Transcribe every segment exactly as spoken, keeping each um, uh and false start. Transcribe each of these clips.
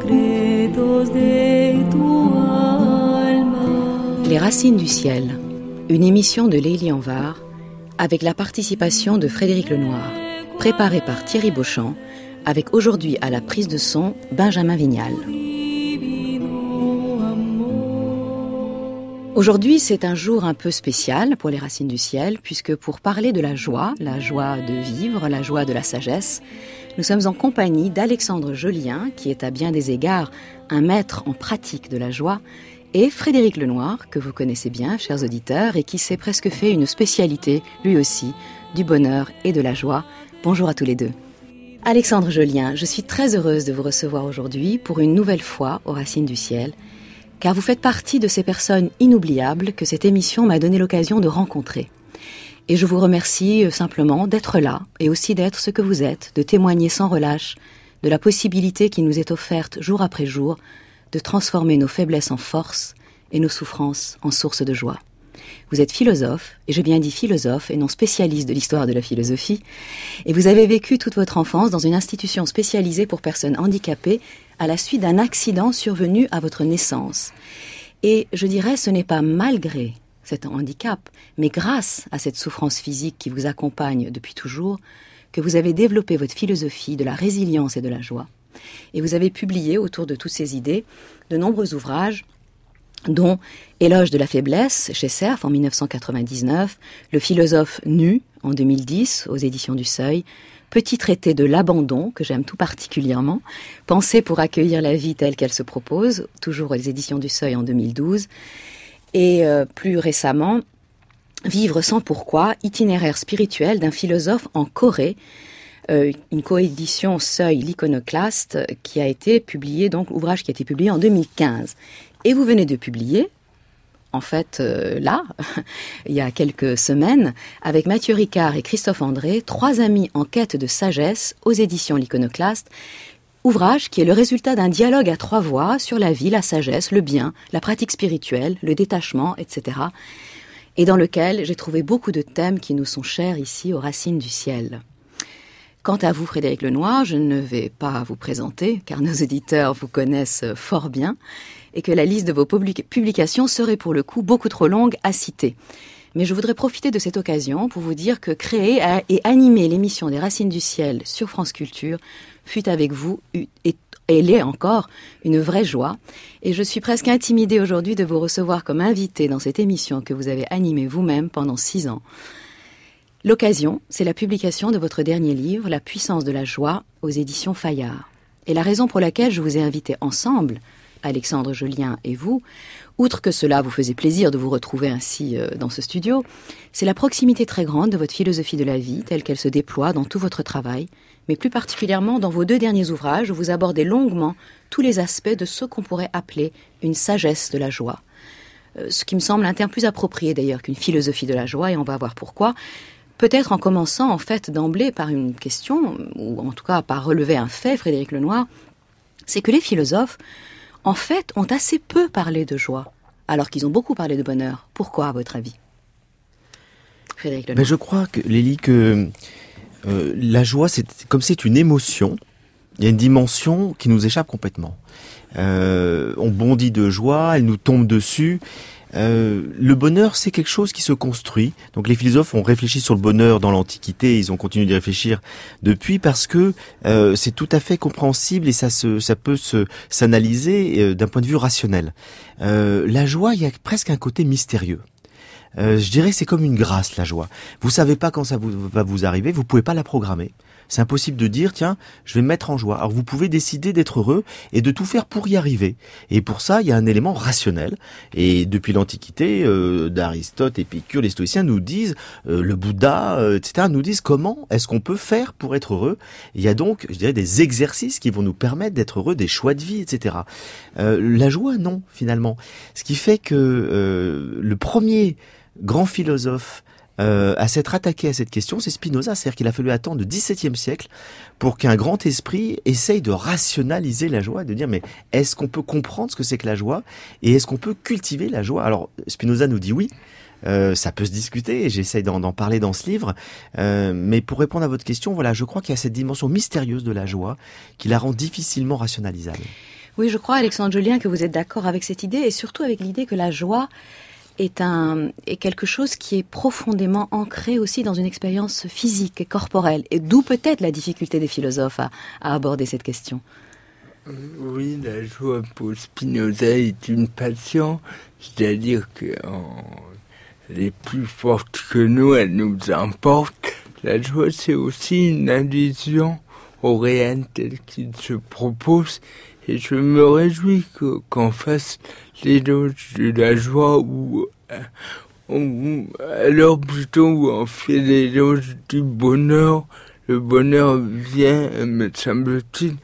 Les Racines du ciel, une émission de Lélie Anvar avec la participation de Frédéric Lenoir, préparée par Thierry Beauchamp, avec aujourd'hui à la prise de son Benjamin Vignal. Aujourd'hui, c'est un jour un peu spécial pour les Racines du ciel, puisque pour parler de la joie, la joie de vivre, la joie de la sagesse, nous sommes en compagnie d'Alexandre Jolien, qui est à bien des égards un maître en pratique de la joie, et Frédéric Lenoir, que vous connaissez bien, chers auditeurs, et qui s'est presque fait une spécialité, lui aussi, du bonheur et de la joie. Bonjour à tous les deux. Alexandre Jolien, je suis très heureuse de vous recevoir aujourd'hui pour une nouvelle fois aux Racines du ciel, car vous faites partie de ces personnes inoubliables que cette émission m'a donné l'occasion de rencontrer. Et je vous remercie simplement d'être là, et aussi d'être ce que vous êtes, de témoigner sans relâche de la possibilité qui nous est offerte jour après jour de transformer nos faiblesses en force et nos souffrances en source de joie. Vous êtes philosophe, et j'ai bien dit philosophe et non spécialiste de l'histoire de la philosophie, et vous avez vécu toute votre enfance dans une institution spécialisée pour personnes handicapées à la suite d'un accident survenu à votre naissance. Et je dirais, ce n'est pas malgré cet handicap, mais grâce à cette souffrance physique qui vous accompagne depuis toujours, que vous avez développé votre philosophie de la résilience et de la joie. Et vous avez publié, autour de toutes ces idées, de nombreux ouvrages, dont Éloge de la faiblesse, chez Cerf, en dix-neuf cent quatre-vingt-dix-neuf, Le philosophe nu, en deux mille dix, aux éditions du Seuil, Petit traité de l'abandon, que j'aime tout particulièrement, Pensée pour accueillir la vie telle qu'elle se propose, toujours aux éditions du Seuil en deux mille douze, et euh, plus récemment, Vivre sans pourquoi, itinéraire spirituel d'un philosophe en Corée, Euh, une coédition Seuil l'Iconoclaste qui a été publiée, donc ouvrage qui a été publié en deux mille quinze. Et vous venez de publier, en fait euh, là, il y a quelques semaines, avec Mathieu Ricard et Christophe André, Trois amis en quête de sagesse aux éditions l'Iconoclaste, ouvrage qui est le résultat d'un dialogue à trois voix sur la vie, la sagesse, le bien, la pratique spirituelle, le détachement, et cetera. Et dans lequel j'ai trouvé beaucoup de thèmes qui nous sont chers ici aux Racines du ciel. Quant à vous, Frédéric Lenoir, je ne vais pas vous présenter, car nos auditeurs vous connaissent fort bien, et que la liste de vos publications serait pour le coup beaucoup trop longue à citer. Mais je voudrais profiter de cette occasion pour vous dire que créer et animer l'émission des Racines du ciel sur France Culture fut avec vous, et elle est encore, une vraie joie. Et je suis presque intimidée aujourd'hui de vous recevoir comme invité dans cette émission que vous avez animée vous-même pendant six ans. L'occasion, c'est la publication de votre dernier livre, La puissance de la joie, aux éditions Fayard. Et la raison pour laquelle je vous ai invité ensemble, Alexandre Jolien et vous, outre que cela vous faisait plaisir de vous retrouver ainsi euh, dans ce studio, c'est la proximité très grande de votre philosophie de la vie, telle qu'elle se déploie dans tout votre travail, mais plus particulièrement dans vos deux derniers ouvrages où vous abordez longuement tous les aspects de ce qu'on pourrait appeler une sagesse de la joie. Euh, ce qui me semble un terme plus approprié d'ailleurs qu'une philosophie de la joie, et on va voir pourquoi. Peut-être en commençant en fait d'emblée par une question, ou en tout cas par relever un fait, Frédéric Lenoir, c'est que les philosophes, en fait, ont assez peu parlé de joie, alors qu'ils ont beaucoup parlé de bonheur. Pourquoi, à votre avis, Frédéric Lenoir? Ben je crois que, Lélie, que euh, la joie, c'est, comme c'est une émotion, il y a une dimension qui nous échappe complètement. Euh, on bondit de joie, elle nous tombe dessus. Euh, le bonheur, c'est quelque chose qui se construit. Donc les philosophes ont réfléchi sur le bonheur dans l'Antiquité, ils ont continué d'y réfléchir depuis parce que euh, c'est tout à fait compréhensible et ça se, ça peut se s'analyser euh, d'un point de vue rationnel. Euh, la joie, il y a presque un côté mystérieux. Euh, je dirais que c'est comme une grâce, la joie. Vous savez pas quand ça vous, va vous arriver, vous pouvez pas la programmer. C'est impossible de dire, tiens, je vais me mettre en joie. Alors vous pouvez décider d'être heureux et de tout faire pour y arriver. Et pour ça, il y a un élément rationnel. Et depuis l'Antiquité, euh, d'Aristote, Épicure, les stoïciens nous disent, euh, le Bouddha, euh, et cetera, nous disent comment est-ce qu'on peut faire pour être heureux. Il y a donc, je dirais, des exercices qui vont nous permettre d'être heureux, des choix de vie, et cetera. Euh, la joie, non, finalement. Ce qui fait que euh, le premier grand philosophe Euh, à s'être attaqué à cette question, c'est Spinoza. C'est-à-dire qu'il a fallu attendre le dix-septième siècle pour qu'un grand esprit essaye de rationaliser la joie, de dire mais est-ce qu'on peut comprendre ce que c'est que la joie et est-ce qu'on peut cultiver la joie? Alors Spinoza nous dit oui, euh, ça peut se discuter et j'essaye d'en, d'en parler dans ce livre, euh, mais pour répondre à votre question, voilà, je crois qu'il y a cette dimension mystérieuse de la joie qui la rend difficilement rationalisable. Oui, je crois, Alexandre Julien, que vous êtes d'accord avec cette idée et surtout avec l'idée que la joie est, un, est quelque chose qui est profondément ancré aussi dans une expérience physique et corporelle. Et d'où peut-être la difficulté des philosophes à, à aborder cette question. Oui, la joie pour Spinoza est une passion, c'est-à-dire qu'elle est plus forte que nous, elle nous emporte. La joie, c'est aussi une allusion au réel tel qu'il se propose. Et je me réjouis que, qu'on fasse l'éloge de la joie ou, ou alors plutôt où on fait l'éloge du bonheur. Le bonheur vient, me semble-t-il,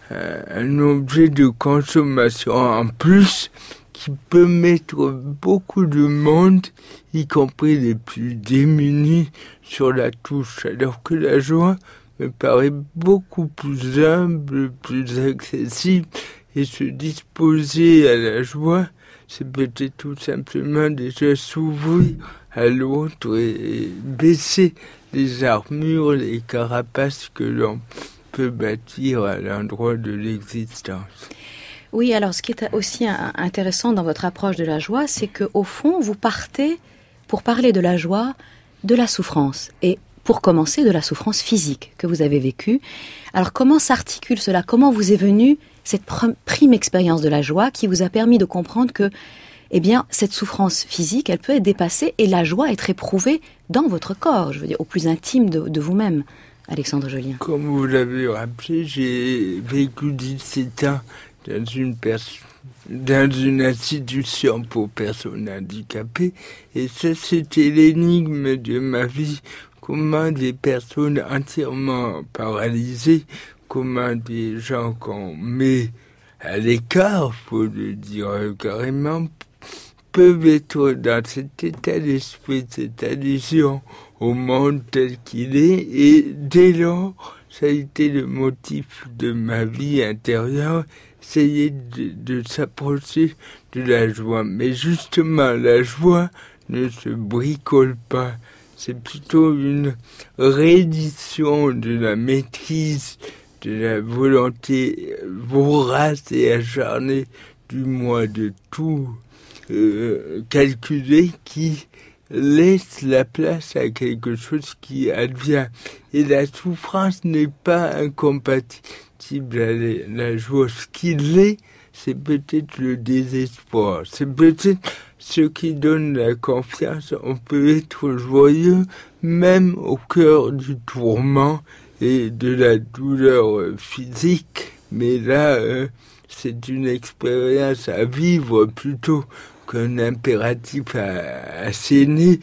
un objet de consommation en plus qui peut mettre beaucoup de monde, y compris les plus démunis, sur la touche, alors que la joie me paraît beaucoup plus humble, plus accessible, et se disposer à la joie, c'est peut-être tout simplement déjà s'ouvrir à l'autre et baisser les armures, les carapaces que l'on peut bâtir à l'endroit de l'existence. Oui, alors ce qui est aussi intéressant dans votre approche de la joie, c'est qu'au fond, vous partez, pour parler de la joie, de la souffrance. Et pour commencer, de la souffrance physique que vous avez vécue. Alors comment s'articule cela ? Comment vous est venue cette prime expérience de la joie qui vous a permis de comprendre que, eh bien, cette souffrance physique, elle peut être dépassée et la joie être éprouvée dans votre corps, je veux dire, au plus intime de, de vous-même, Alexandre Julien. Comme vous l'avez rappelé, j'ai vécu dix-sept ans dans une personne. dans une institution pour personnes handicapées, et ça c'était l'énigme de ma vie. Comment des personnes entièrement paralysées, comment des gens qu'on met à l'écart, faut le dire carrément, peuvent être dans cet état d'esprit, cette adhésion au monde tel qu'il est, et dès lors, ça a été le motif de ma vie intérieure, essayer de, de s'approcher de la joie. Mais justement, la joie ne se bricole pas. C'est plutôt une réédition de la maîtrise, de la volonté vorace et acharnée du moi, de tout euh, calculer, qui laisse la place à quelque chose qui advient. Et la souffrance n'est pas incompatible à la joie. Ce qu'il est, c'est peut-être le désespoir. C'est peut-être ce qui donne la confiance. On peut être joyeux même au cœur du tourment et de la douleur physique. Mais là, euh, c'est une expérience à vivre plutôt qu'un impératif à asséner.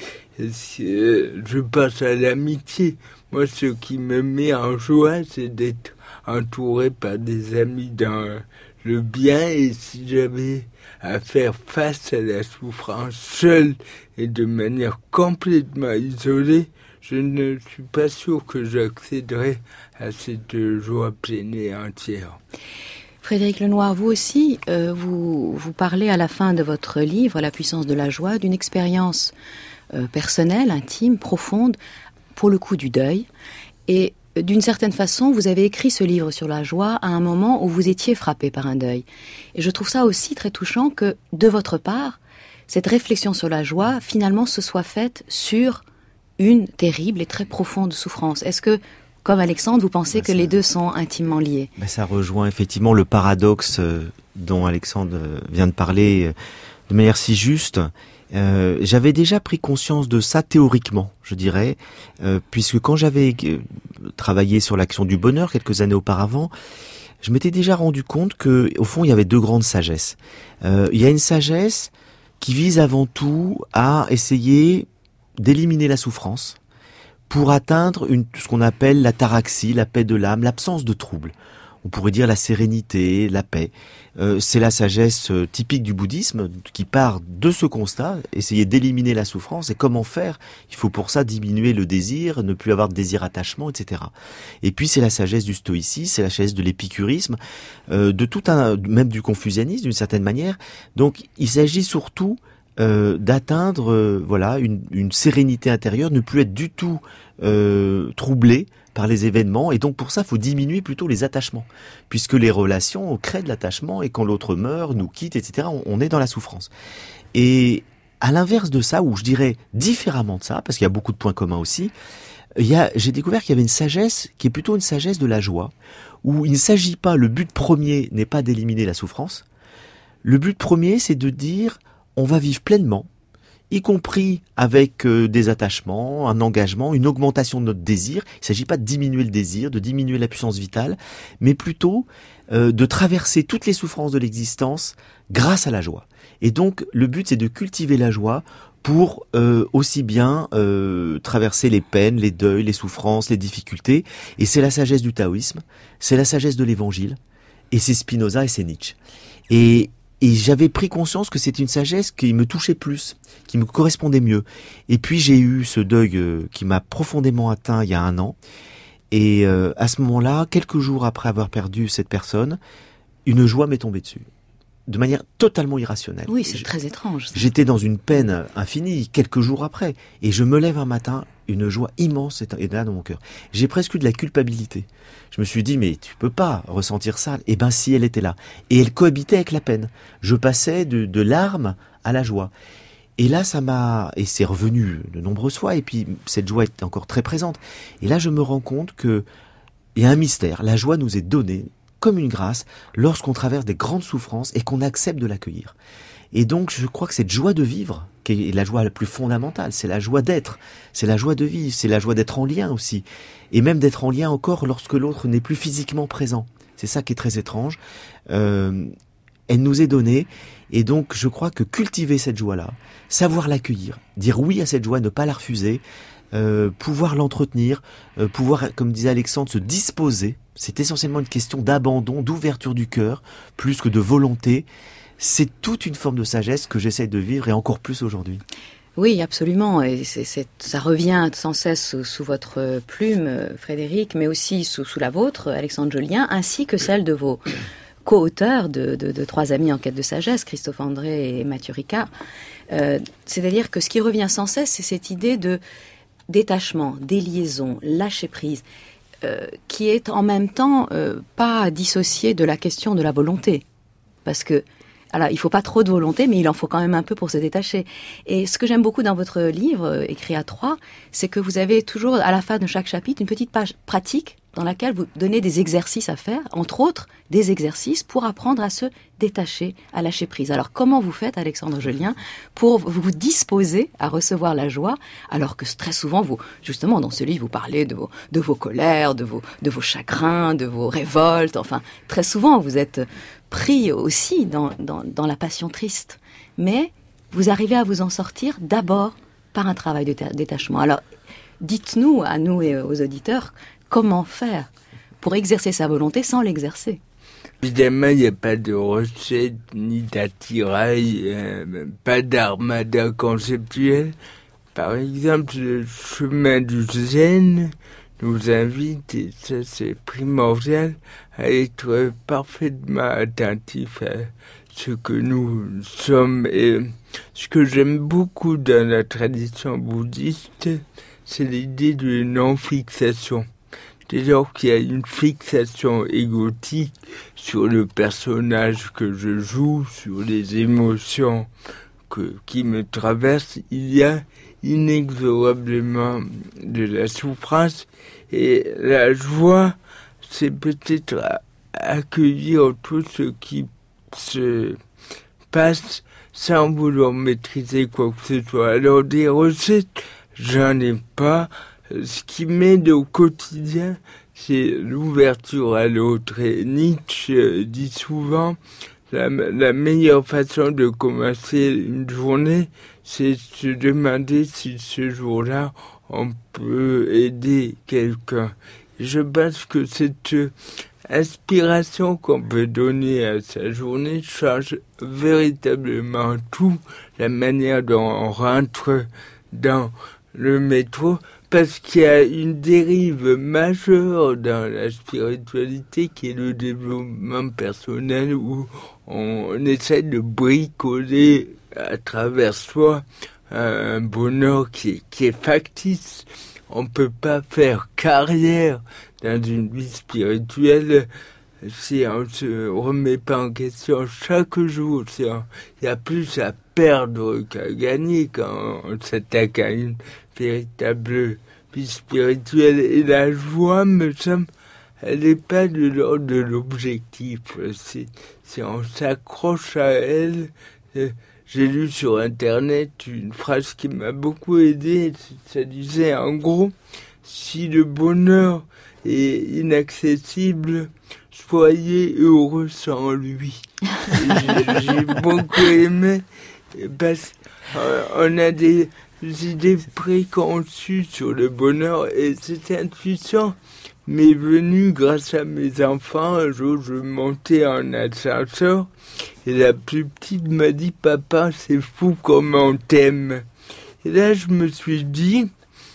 Je passe à l'amitié. Moi, ce qui me met en joie, c'est d'être entouré par des amis dans le bien, et si j'avais à faire face à la souffrance seule et de manière complètement isolée, je ne suis pas sûr que j'accéderais à cette joie pleine et entière. Frédéric Lenoir, vous aussi, euh, vous, vous parlez à la fin de votre livre, La puissance de la joie, d'une expérience euh, personnelle, intime, profonde, pour le coup du deuil. Et d'une certaine façon, vous avez écrit ce livre sur la joie à un moment où vous étiez frappé par un deuil. Et je trouve ça aussi très touchant que, de votre part, cette réflexion sur la joie, finalement, se soit faite sur une terrible et très profonde souffrance. Est-ce que, comme Alexandre, vous pensez bah, que ça, les deux sont intimement liés ? bah, Ça rejoint effectivement le paradoxe dont Alexandre vient de parler de manière si juste. Euh, j'avais déjà pris conscience de ça théoriquement, je dirais, euh, puisque quand j'avais euh, travaillé sur l'action du bonheur quelques années auparavant, je m'étais déjà rendu compte que, au fond, il y avait deux grandes sagesses. Euh, il y a une sagesse qui vise avant tout à essayer d'éliminer la souffrance pour atteindre une, ce qu'on appelle l'ataraxie, la paix de l'âme, l'absence de trouble. On pourrait dire la sérénité, la paix. Euh, c'est la sagesse euh, typique du bouddhisme qui part de ce constat, essayer d'éliminer la souffrance. Et comment faire ? Il faut pour ça diminuer le désir, ne plus avoir de désir-attachement, et cetera. Et puis c'est la sagesse du stoïcisme, c'est la sagesse de l'épicurisme, euh, de tout un, même du confucianisme d'une certaine manière. Donc il s'agit surtout euh, d'atteindre euh, voilà une, une sérénité intérieure, ne plus être du tout euh, troublé par les événements, et donc pour ça, il faut diminuer plutôt les attachements, puisque les relations créent de l'attachement, et quand l'autre meurt, nous quitte, et cetera, on, on est dans la souffrance. Et à l'inverse de ça, ou je dirais différemment de ça, parce qu'il y a beaucoup de points communs aussi, il y a, j'ai découvert qu'il y avait une sagesse qui est plutôt une sagesse de la joie, où il ne s'agit pas, le but premier n'est pas d'éliminer la souffrance. Le but premier, c'est de dire, on va vivre pleinement, y compris avec euh, des attachements, un engagement, une augmentation de notre désir. Il ne s'agit pas de diminuer le désir, de diminuer la puissance vitale, mais plutôt euh, de traverser toutes les souffrances de l'existence grâce à la joie. Et donc, le but, c'est de cultiver la joie pour euh, aussi bien euh, traverser les peines, les deuils, les souffrances, les difficultés. Et c'est la sagesse du taoïsme, c'est la sagesse de l'évangile, et c'est Spinoza et c'est Nietzsche. Et Et j'avais pris conscience que c'était une sagesse qui me touchait plus, qui me correspondait mieux. Et puis j'ai eu ce deuil euh, qui m'a profondément atteint il y a un an. Et euh, à ce moment-là, quelques jours après avoir perdu cette personne, une joie m'est tombée dessus, de manière totalement irrationnelle. Oui, c'est très étrange. Ça. J'étais dans une peine infinie quelques jours après. Et je me lève un matin, une joie immense est là dans mon cœur. J'ai presque eu de la culpabilité. Je me suis dit, mais tu peux pas ressentir ça. Eh ben, si, elle était là. Et elle cohabitait avec la peine. Je passais de, de larmes à la joie. Et là, ça m'a, et c'est revenu de nombreuses fois, et puis cette joie est encore très présente. Et là, je me rends compte que il y a un mystère. La joie nous est donnée comme une grâce lorsqu'on traverse des grandes souffrances et qu'on accepte de l'accueillir. Et donc, je crois que cette joie de vivre, qui est la joie la plus fondamentale, c'est la joie d'être, c'est la joie de vivre, c'est la joie d'être en lien aussi. Et même d'être en lien encore lorsque l'autre n'est plus physiquement présent. C'est ça qui est très étrange. Euh, elle nous est donnée, et donc je crois que cultiver cette joie-là, savoir l'accueillir, dire oui à cette joie, ne pas la refuser, euh, pouvoir l'entretenir, euh, pouvoir, comme disait Alexandre, se disposer, c'est essentiellement une question d'abandon, d'ouverture du cœur, plus que de volonté. C'est toute une forme de sagesse que j'essaie de vivre, et encore plus aujourd'hui. Oui, absolument. Et c'est, c'est, ça revient sans cesse sous, sous votre plume, Frédéric, mais aussi sous, sous la vôtre, Alexandre Jolien, ainsi que celle de vos co-auteurs de, de, de Trois amis en quête de sagesse, Christophe André et Mathieu Ricard. Euh, c'est-à-dire que ce qui revient sans cesse, c'est cette idée de détachement, déliaison, lâcher prise, euh, qui est en même temps euh, pas dissociée de la question de la volonté. Parce que alors, il ne faut pas trop de volonté, mais il en faut quand même un peu pour se détacher. Et ce que j'aime beaucoup dans votre livre, euh, écrit à trois, c'est que vous avez toujours, à la fin de chaque chapitre, une petite page pratique dans laquelle vous donnez des exercices à faire, entre autres des exercices pour apprendre à se détacher, à lâcher prise. Alors, comment vous faites, Alexandre Jolien, pour vous disposer à recevoir la joie, alors que très souvent, vous, justement, dans ce livre, vous parlez de vos, de vos colères, de vos, de vos chagrins, de vos révoltes, enfin, très souvent, vous êtes pris aussi dans, dans, dans la passion triste. Mais vous arrivez à vous en sortir d'abord par un travail de détachement. Alors, dites-nous, à nous et aux auditeurs, comment faire pour exercer sa volonté sans l'exercer? Évidemment, il n'y a pas de recette, ni d'attirail, euh, pas d'armada conceptuelle. Par exemple, le chemin du zen nous invite, et ça c'est primordial, à être parfaitement attentif à ce que nous sommes. Et ce que j'aime beaucoup dans la tradition bouddhiste, c'est l'idée de non-fixation. Dès lors qu'il y a une fixation égotique sur le personnage que je joue, sur les émotions que, qui me traversent, il y a inexorablement de la souffrance. Et la joie, c'est peut-être accueillir tout ce qui se passe sans vouloir maîtriser quoi que ce soit. Alors des recettes, j'en ai pas. Ce qui m'aide au quotidien, c'est l'ouverture à l'autre. Et Nietzsche dit souvent, la, la meilleure façon de commencer une journée, c'est de se demander si ce jour-là, on peut aider quelqu'un. Je pense que cette inspiration qu'on peut donner à sa journée change véritablement tout, la manière dont on rentre dans le métro, parce qu'il y a une dérive majeure dans la spiritualité qui est le développement personnel, où on essaie de bricoler à travers soi un bonheur qui est, qui est factice. on peut pas faire carrière dans une vie spirituelle si on se remet pas en question chaque jour. Si on, il y a plus à perdre qu'à gagner quand on s'attaque à une véritable vie spirituelle. Et la joie, me semble, elle n'est pas de l'ordre de l'objectif. Si, si on s'accroche à elle, euh, j'ai lu sur Internet une phrase qui m'a beaucoup aidé. Ça disait en gros, si le bonheur est inaccessible, soyez heureux sans lui. j'ai, j'ai beaucoup aimé parce qu'on a des idées préconçues sur le bonheur et cette intuition m'est venue grâce à mes enfants. Un jour, je montais en ascenseur et la plus petite m'a dit « Papa, c'est fou comme on t'aime ». Et là, je me suis dit,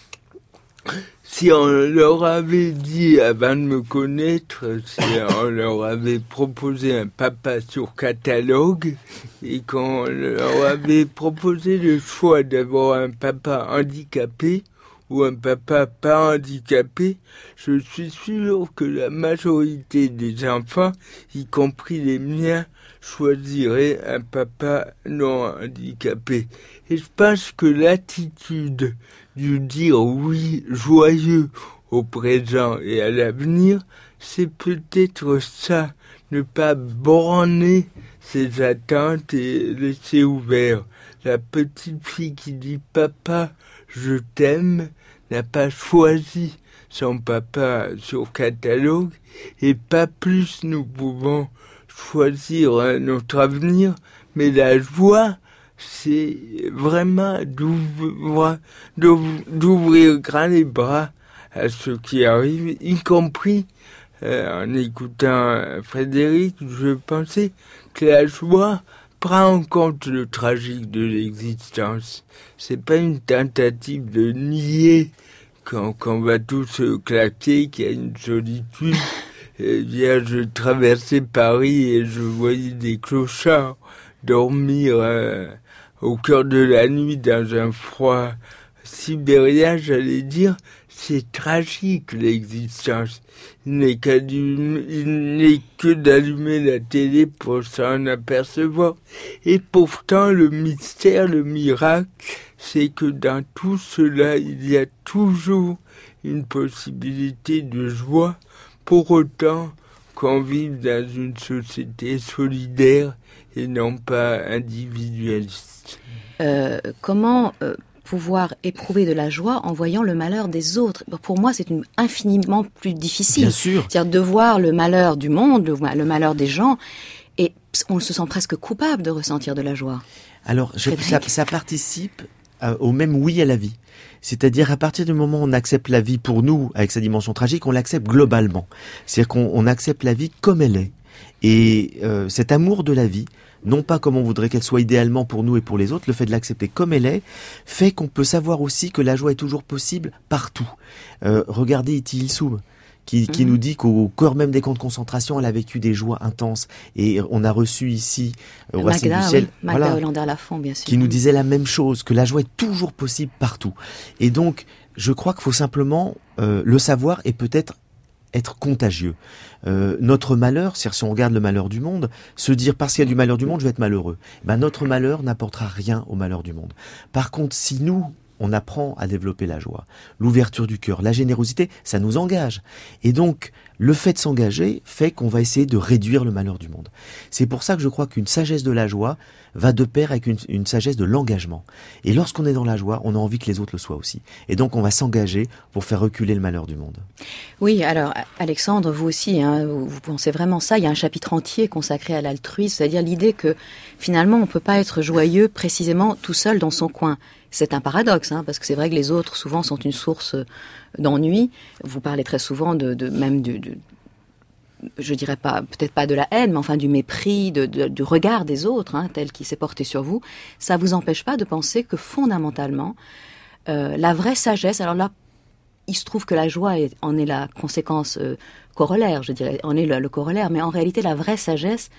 si on leur avait dit avant de me connaître, si on leur avait proposé un papa sur catalogue et qu'on leur avait proposé le choix d'avoir un papa handicapé ou un papa pas handicapé, je suis sûr que la majorité des enfants, y compris les miens, choisiraient un papa non handicapé. Et je pense que l'attitude du dire oui joyeux au présent et à l'avenir, c'est peut-être ça, ne pas borner ses attentes et laisser ouvert. La petite fille qui dit « Papa, je t'aime » n'a pas choisi son papa sur catalogue et pas plus nous pouvons choisir notre avenir, mais la joie, c'est vraiment d'ouvrir, d'ouvrir grand les bras à ce qui arrive, y compris euh, en écoutant Frédéric, je pensais que la joie prend en compte le tragique de l'existence. C'est pas une tentative de nier qu'on, qu'on va tous se claquer, qu'il y a une solitude. Et hier, je traversais Paris et je voyais des clochards dormir euh, au cœur de la nuit dans un froid sibérien, j'allais dire. C'est tragique, l'existence. Il n'est, il n'est que d'allumer la télé pour s'en apercevoir. Et pourtant, le mystère, le miracle, c'est que dans tout cela, il y a toujours une possibilité de joie, pour autant qu'on vive dans une société solidaire et non pas individualiste. Euh, comment... Euh pouvoir éprouver de la joie en voyant le malheur des autres. Pour moi, c'est une, infiniment plus difficile. Bien sûr. C'est-à-dire de voir le malheur du monde, le, le malheur des gens, et on se sent presque coupable de ressentir de la joie. Alors, je, ça, ça participe à, au même oui à la vie. C'est-à-dire, à partir du moment où on accepte la vie pour nous, avec sa dimension tragique, on l'accepte globalement. C'est-à-dire qu'on on accepte la vie comme elle est. Et euh, cet amour de la vie, non pas comme on voudrait qu'elle soit idéalement pour nous et pour les autres, le fait de l'accepter comme elle est, fait qu'on peut savoir aussi que la joie est toujours possible partout. Euh, regardez Iti Ilsoum, qui, qui mmh. nous dit qu'au cœur même des camps de concentration, elle a vécu des joies intenses. Et on a reçu ici, au Racine du Ciel, oui. Magda voilà, Hollander-Lafont, bien sûr. qui nous disait la même chose, que la joie est toujours possible partout. Et donc, je crois qu'il faut simplement euh, le savoir et peut-être être contagieux. Euh, notre malheur, c'est-à-dire si on regarde le malheur du monde, se dire parce qu'il y a du malheur du monde, je vais être malheureux. Ben, notre malheur n'apportera rien au malheur du monde. Par contre, si nous, on apprend à développer la joie, l'ouverture du cœur, la générosité, ça nous engage. Et donc, le fait de s'engager fait qu'on va essayer de réduire le malheur du monde. C'est pour ça que je crois qu'une sagesse de la joie va de pair avec une, une sagesse de l'engagement. Et lorsqu'on est dans la joie, on a envie que les autres le soient aussi. Et donc, on va s'engager pour faire reculer le malheur du monde. Oui, alors, Alexandre, vous aussi, hein, vous, vous pensez vraiment ça. Il y a un chapitre entier consacré à l'altruisme, c'est-à-dire l'idée que, finalement, on ne peut pas être joyeux précisément tout seul dans son coin. C'est un paradoxe, hein, parce que c'est vrai que les autres, souvent, sont une source d'ennui. Vous parlez très souvent de, de même de, de, je dirais pas, peut-être pas de la haine, mais enfin du mépris, de, de, du regard des autres, hein, tel qu'il s'est porté sur vous. Ça vous empêche pas de penser que fondamentalement, euh, la vraie sagesse, alors là, il se trouve que la joie est, en est la conséquence euh, corollaire, je dirais, en est le, le corollaire, mais en réalité, la vraie sagesse,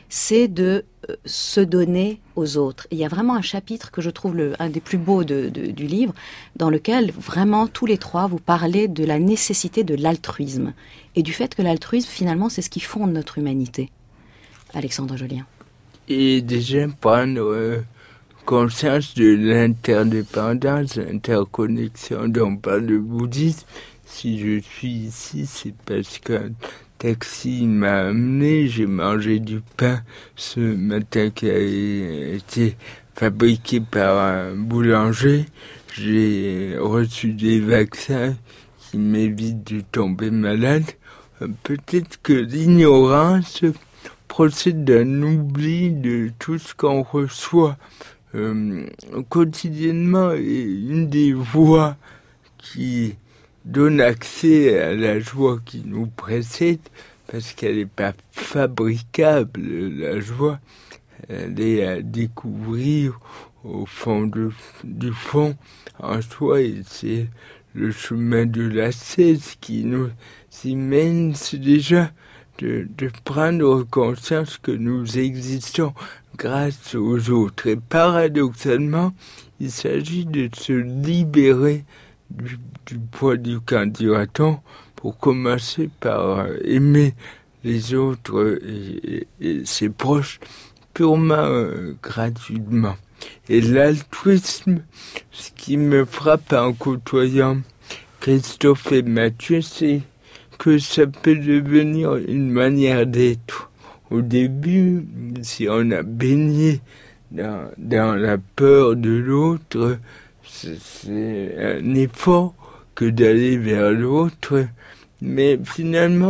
c'est de euh, se donner aux autres. Et il y a vraiment un chapitre que je trouve le, un des plus beaux de, de, du livre, dans lequel vraiment tous les trois vous parlez de la nécessité de l'altruisme et du fait que l'altruisme finalement c'est ce qui fonde notre humanité. Alexandre Jolien. Et déjà prendre euh, conscience de l'interdépendance, l'interconnexion dont parle le bouddhisme. Si je suis ici, c'est parce qu'un taxi m'a amené. J'ai mangé du pain ce matin qui a été fabriqué par un boulanger. J'ai reçu des vaccins qui m'évitent de tomber malade. Peut-être que l'ignorance procède d'un oubli de tout ce qu'on reçoit euh, quotidiennement, et une des voies qui donne accès à la joie qui nous précède, parce qu'elle n'est pas fabricable, la joie, elle est à découvrir au fond de, du fond en soi, et c'est le chemin de l'ascèse qui nous y mène. C'est déjà De, de prendre conscience que nous existons grâce aux autres. Et paradoxalement, il s'agit de se libérer du, du poids du qu'en dira-t-on, pour commencer par aimer les autres et, et, et ses proches purement euh, gratuitement. Et l'altruisme, ce qui me frappe en côtoyant Christophe et Mathieu, c'est que ça peut devenir une manière d'être. Au début, si on a baigné dans, dans la peur de l'autre, c'est, c'est un effort que d'aller vers l'autre. Mais finalement,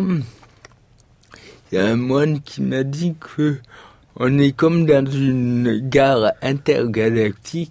il y a un moine qui m'a dit que on est comme dans une gare intergalactique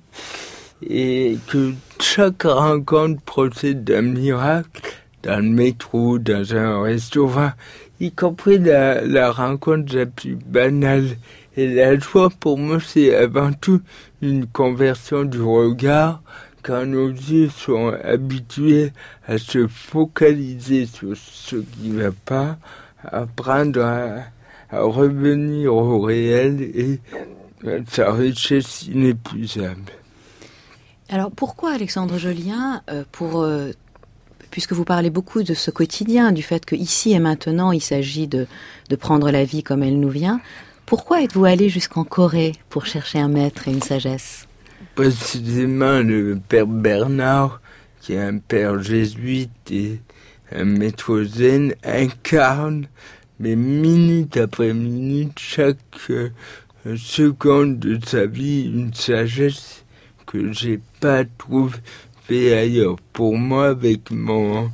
et que chaque rencontre procède d'un miracle. Dans le métro, dans un restaurant, y compris la, la rencontre la plus banale. Et la joie, pour moi, c'est avant tout une conversion du regard, quand nos yeux sont habitués à se focaliser sur ce qui ne va pas, apprendre à, à revenir au réel et à sa richesse inépuisable. Alors pourquoi, Alexandre Jolien, euh, pour... Euh, puisque vous parlez beaucoup de ce quotidien, du fait qu'ici et maintenant, il s'agit de, de prendre la vie comme elle nous vient, pourquoi êtes-vous allé jusqu'en Corée pour chercher un maître et une sagesse ? Précisément, le père Bernard, qui est un père jésuite et un maître zen, incarne, mais minute après minute, chaque euh, seconde de sa vie, une sagesse que j'ai pas trouvée ailleurs. Pour moi, avec mon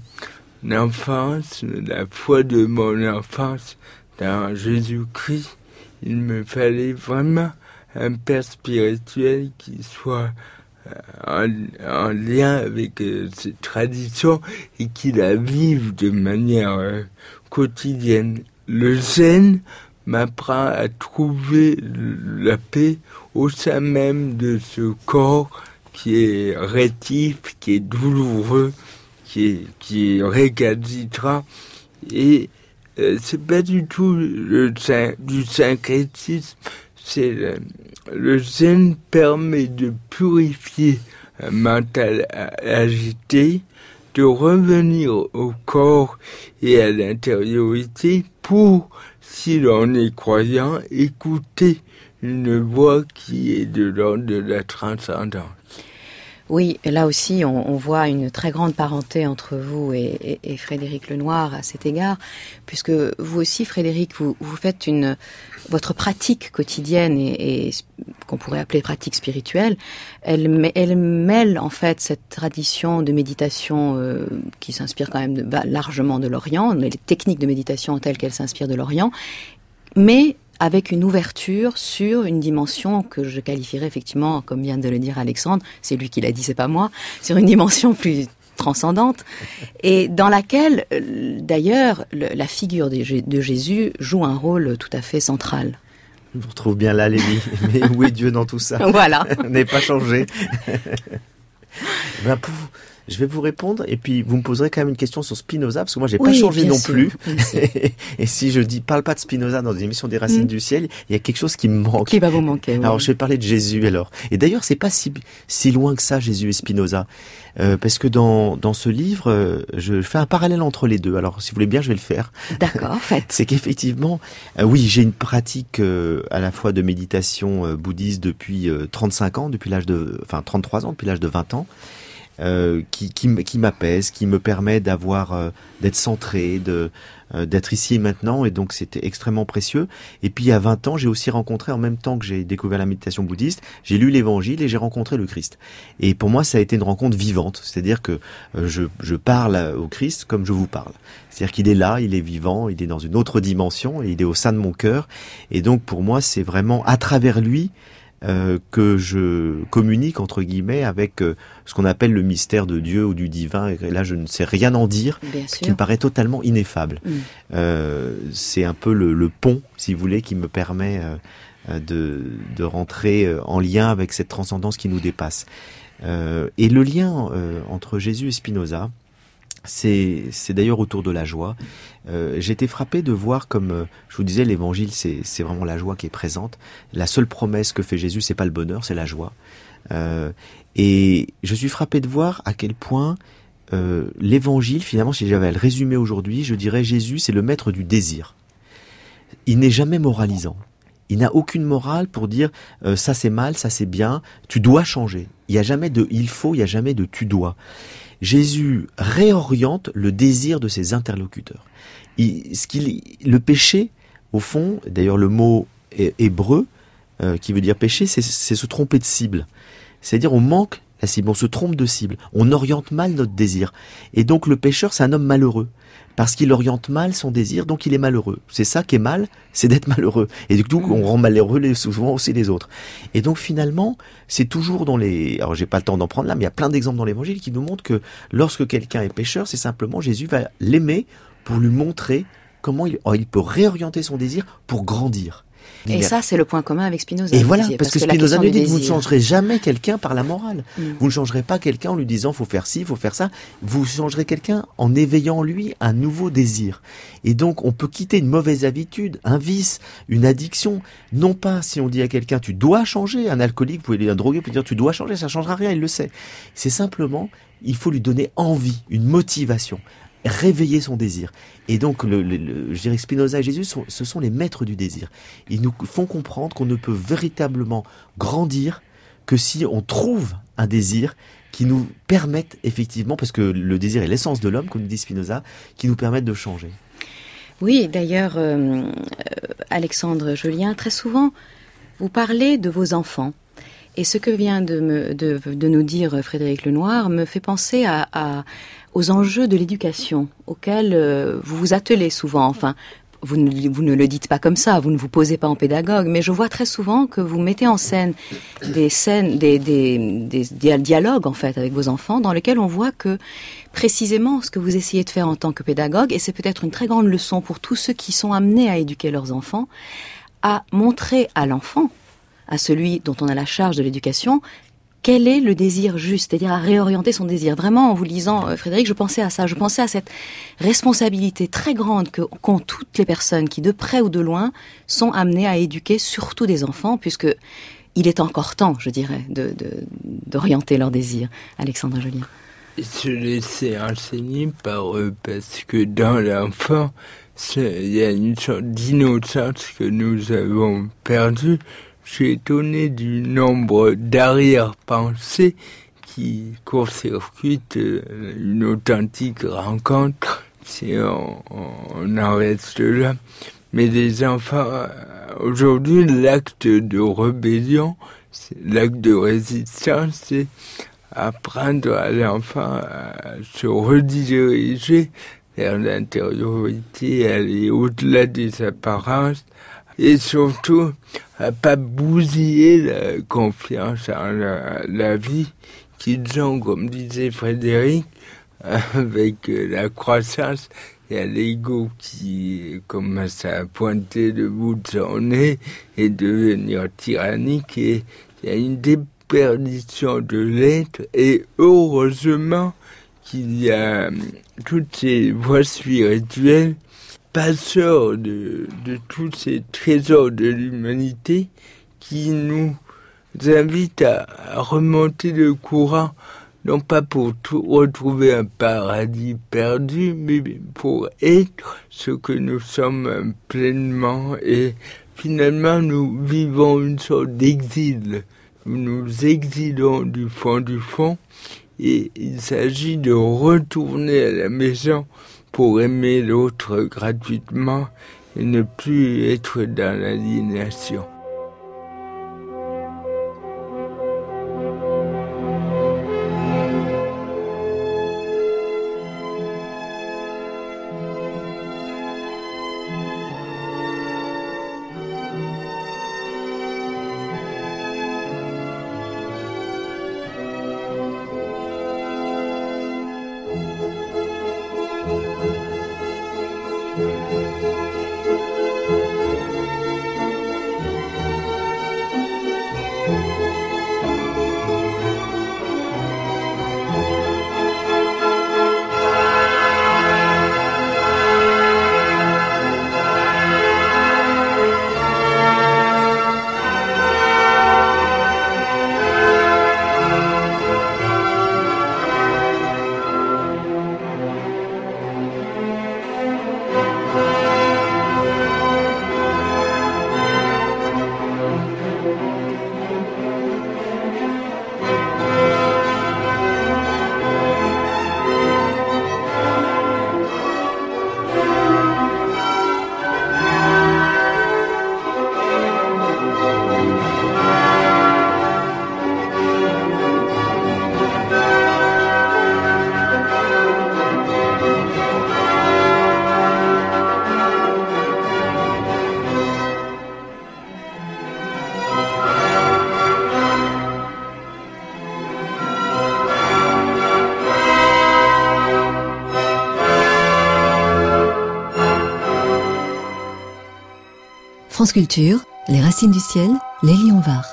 enfance, la foi de mon enfance dans Jésus-Christ, il me fallait vraiment un père spirituel qui soit en, en lien avec euh, ces traditions et qui la vive de manière euh, quotidienne. Le zen m'apprend à trouver la paix au sein même de ce corps qui est rétif, qui est douloureux, qui est, qui est récalcitrant. Et euh, c'est pas du tout le, du syncrétisme, c'est le, le zen permet de purifier un mental agité, de revenir au corps et à l'intériorité pour, si l'on est croyant, écouter une voix qui est de l'ordre de la transcendance. Oui, là aussi, on, on voit une très grande parenté entre vous et, et, et Frédéric Lenoir à cet égard, puisque vous aussi, Frédéric, vous, vous faites une votre pratique quotidienne et, et qu'on pourrait appeler pratique spirituelle, elle, elle mêle en fait cette tradition de méditation euh, qui s'inspire quand même de, bah, largement de l'Orient, les techniques de méditation telles qu'elles s'inspirent de l'Orient, mais avec une ouverture sur une dimension que je qualifierais effectivement, comme vient de le dire Alexandre, c'est lui qui l'a dit, c'est pas moi, sur une dimension plus transcendante, et dans laquelle, d'ailleurs, la figure de Jésus joue un rôle tout à fait central. On vous retrouve bien là, Lévi. Mais où est Dieu dans tout ça ? Voilà. N'est pas changé. Ben pour, je vais vous répondre et puis vous me poserez quand même une question sur Spinoza parce que moi j'ai oui, pas changé non sûr, plus. et, et si je dis parle pas de Spinoza dans une émission des Racines mmh. du ciel, il y a quelque chose qui me manque. Qui va vous manquer. Oui. Alors je vais parler de Jésus alors. Et d'ailleurs c'est pas si si loin que ça Jésus et Spinoza. Euh, parce que dans dans ce livre, euh, je fais un parallèle entre les deux. Alors, si vous voulez bien, je vais le faire. D'accord, faites. C'est qu'effectivement, euh, oui, j'ai une pratique euh, à la fois de méditation euh, bouddhiste depuis euh, trente-cinq ans, depuis l'âge de, enfin trente-trois ans, depuis l'âge de vingt ans, euh, qui qui qui m'apaise, qui me permet d'avoir euh, d'être centré, de euh, d'être ici et maintenant, et donc c'était extrêmement précieux. Et puis il y a vingt ans, j'ai aussi rencontré, en même temps que j'ai découvert la méditation bouddhiste, j'ai lu l'Évangile et j'ai rencontré le Christ. Et pour moi, ça a été une rencontre vivante, c'est-à-dire que euh, je je parle au Christ comme je vous parle. C'est-à-dire qu'il est là, il est vivant, il est dans une autre dimension, et il est au sein de mon cœur. Et donc pour moi, c'est vraiment à travers lui Euh, que je communique entre guillemets avec euh, ce qu'on appelle le mystère de Dieu ou du divin. Et là, je ne sais rien en dire, ce qui me paraît totalement ineffable. Mm. Euh, c'est un peu le, le pont, si vous voulez, qui me permet euh, de, de rentrer en lien avec cette transcendance qui nous dépasse. Euh, et le lien euh, entre Jésus et Spinoza, c'est, c'est d'ailleurs autour de la joie. Euh, j'ai été frappé de voir comme, euh, je vous disais, l'évangile, c'est, c'est vraiment la joie qui est présente. La seule promesse que fait Jésus, c'est pas le bonheur, c'est la joie. Euh, et je suis frappé de voir à quel point euh, l'évangile, finalement, si j'avais à le résumer aujourd'hui, je dirais Jésus, c'est le maître du désir. Il n'est jamais moralisant. Il n'a aucune morale pour dire euh, ça c'est mal, ça c'est bien, tu dois changer. Il n'y a jamais de il faut, il n'y a jamais de tu dois. Jésus réoriente le désir de ses interlocuteurs. Il, ce qu'il, le péché, au fond, d'ailleurs le mot hébreu euh, qui veut dire péché, c'est, c'est se tromper de cible. C'est-à-dire on manque la cible, on se trompe de cible, on oriente mal notre désir. Et donc le pécheur, c'est un homme malheureux. Parce qu'il oriente mal son désir, donc il est malheureux. C'est ça qui est mal, c'est d'être malheureux. Et du coup, on rend malheureux les, souvent aussi les autres. Et donc finalement, c'est toujours dans les... Alors j'ai pas le temps d'en prendre là, mais il y a plein d'exemples dans l'Évangile qui nous montrent que lorsque quelqu'un est pécheur, c'est simplement Jésus va l'aimer pour lui montrer comment il, oh, il peut réorienter son désir pour grandir. Et a... ça, c'est le point commun avec Spinoza. Et voilà, disiez, parce, parce que, que Spinoza nous dit que vous ne changerez jamais quelqu'un par la morale. Mm. Vous ne changerez pas quelqu'un en lui disant faut faire ci, faut faire ça. Vous changerez quelqu'un en éveillant en lui un nouveau désir. Et donc, on peut quitter une mauvaise habitude, un vice, une addiction. Non pas si on dit à quelqu'un tu dois changer, un alcoolique, vous pouvez lui un drogué, vous pouvez dire tu dois changer, ça ne changera rien, il le sait. C'est simplement, il faut lui donner envie, une motivation. Réveiller son désir. Et donc, le, le, le, je dirais que Spinoza et Jésus, sont, ce sont les maîtres du désir. Ils nous font comprendre qu'on ne peut véritablement grandir que si on trouve un désir qui nous permette effectivement, parce que le désir est l'essence de l'homme, comme dit Spinoza, qui nous permette de changer. Oui, d'ailleurs, euh, Alexandre Jolien, très souvent, vous parlez de vos enfants. Et ce que vient de, me, de, de nous dire Frédéric Lenoir me fait penser à, à, aux enjeux de l'éducation auxquels euh, vous vous attelez souvent. Enfin, vous ne, vous ne le dites pas comme ça, vous ne vous posez pas en pédagogue, mais je vois très souvent que vous mettez en scène des scènes, des, des, des, des dialogues en fait avec vos enfants, dans lesquels on voit que précisément ce que vous essayez de faire en tant que pédagogue, et c'est peut-être une très grande leçon pour tous ceux qui sont amenés à éduquer leurs enfants, à montrer à l'enfant, à celui dont on a la charge de l'éducation, quel est le désir juste, c'est-à-dire à réorienter son désir. Vraiment, en vous lisant, euh, Frédéric, je pensais à ça, je pensais à cette responsabilité très grande que, qu'ont toutes les personnes qui, de près ou de loin, sont amenées à éduquer surtout des enfants, puisque il est encore temps, je dirais, de, de, d'orienter leur désir. Alexandre Jolien. Se laisser enseigner par eux, parce que dans l'enfant, il y a une sorte d'innocence que nous avons perdue. Je suis étonné du nombre d'arrière-pensées qui court-circuitent une authentique rencontre, si on, on en reste là. Mais les enfants, aujourd'hui, l'acte de rébellion, c'est l'acte de résistance, c'est apprendre à l'enfant à se rediriger vers l'intériorité, aller au-delà des apparences, et surtout à pas bousiller la confiance en la, la vie qu'ils ont, comme disait Frédéric, avec la croissance. Il y a l'ego qui commence à pointer le bout de son nez et devenir tyrannique, et il y a une déperdition de l'être, et heureusement qu'il y a toutes ces voies spirituelles, passeurs de, de tous ces trésors de l'humanité, qui nous invitent à, à remonter le courant, non pas pour tout, retrouver un paradis perdu, mais pour être ce que nous sommes pleinement. Et finalement, nous vivons une sorte d'exil. Nous nous exilons du fond du fond, et il s'agit de retourner à la maison pour aimer l'autre gratuitement et ne plus être dans l'aliénation. France Culture, les racines du ciel, Lélie Onvar.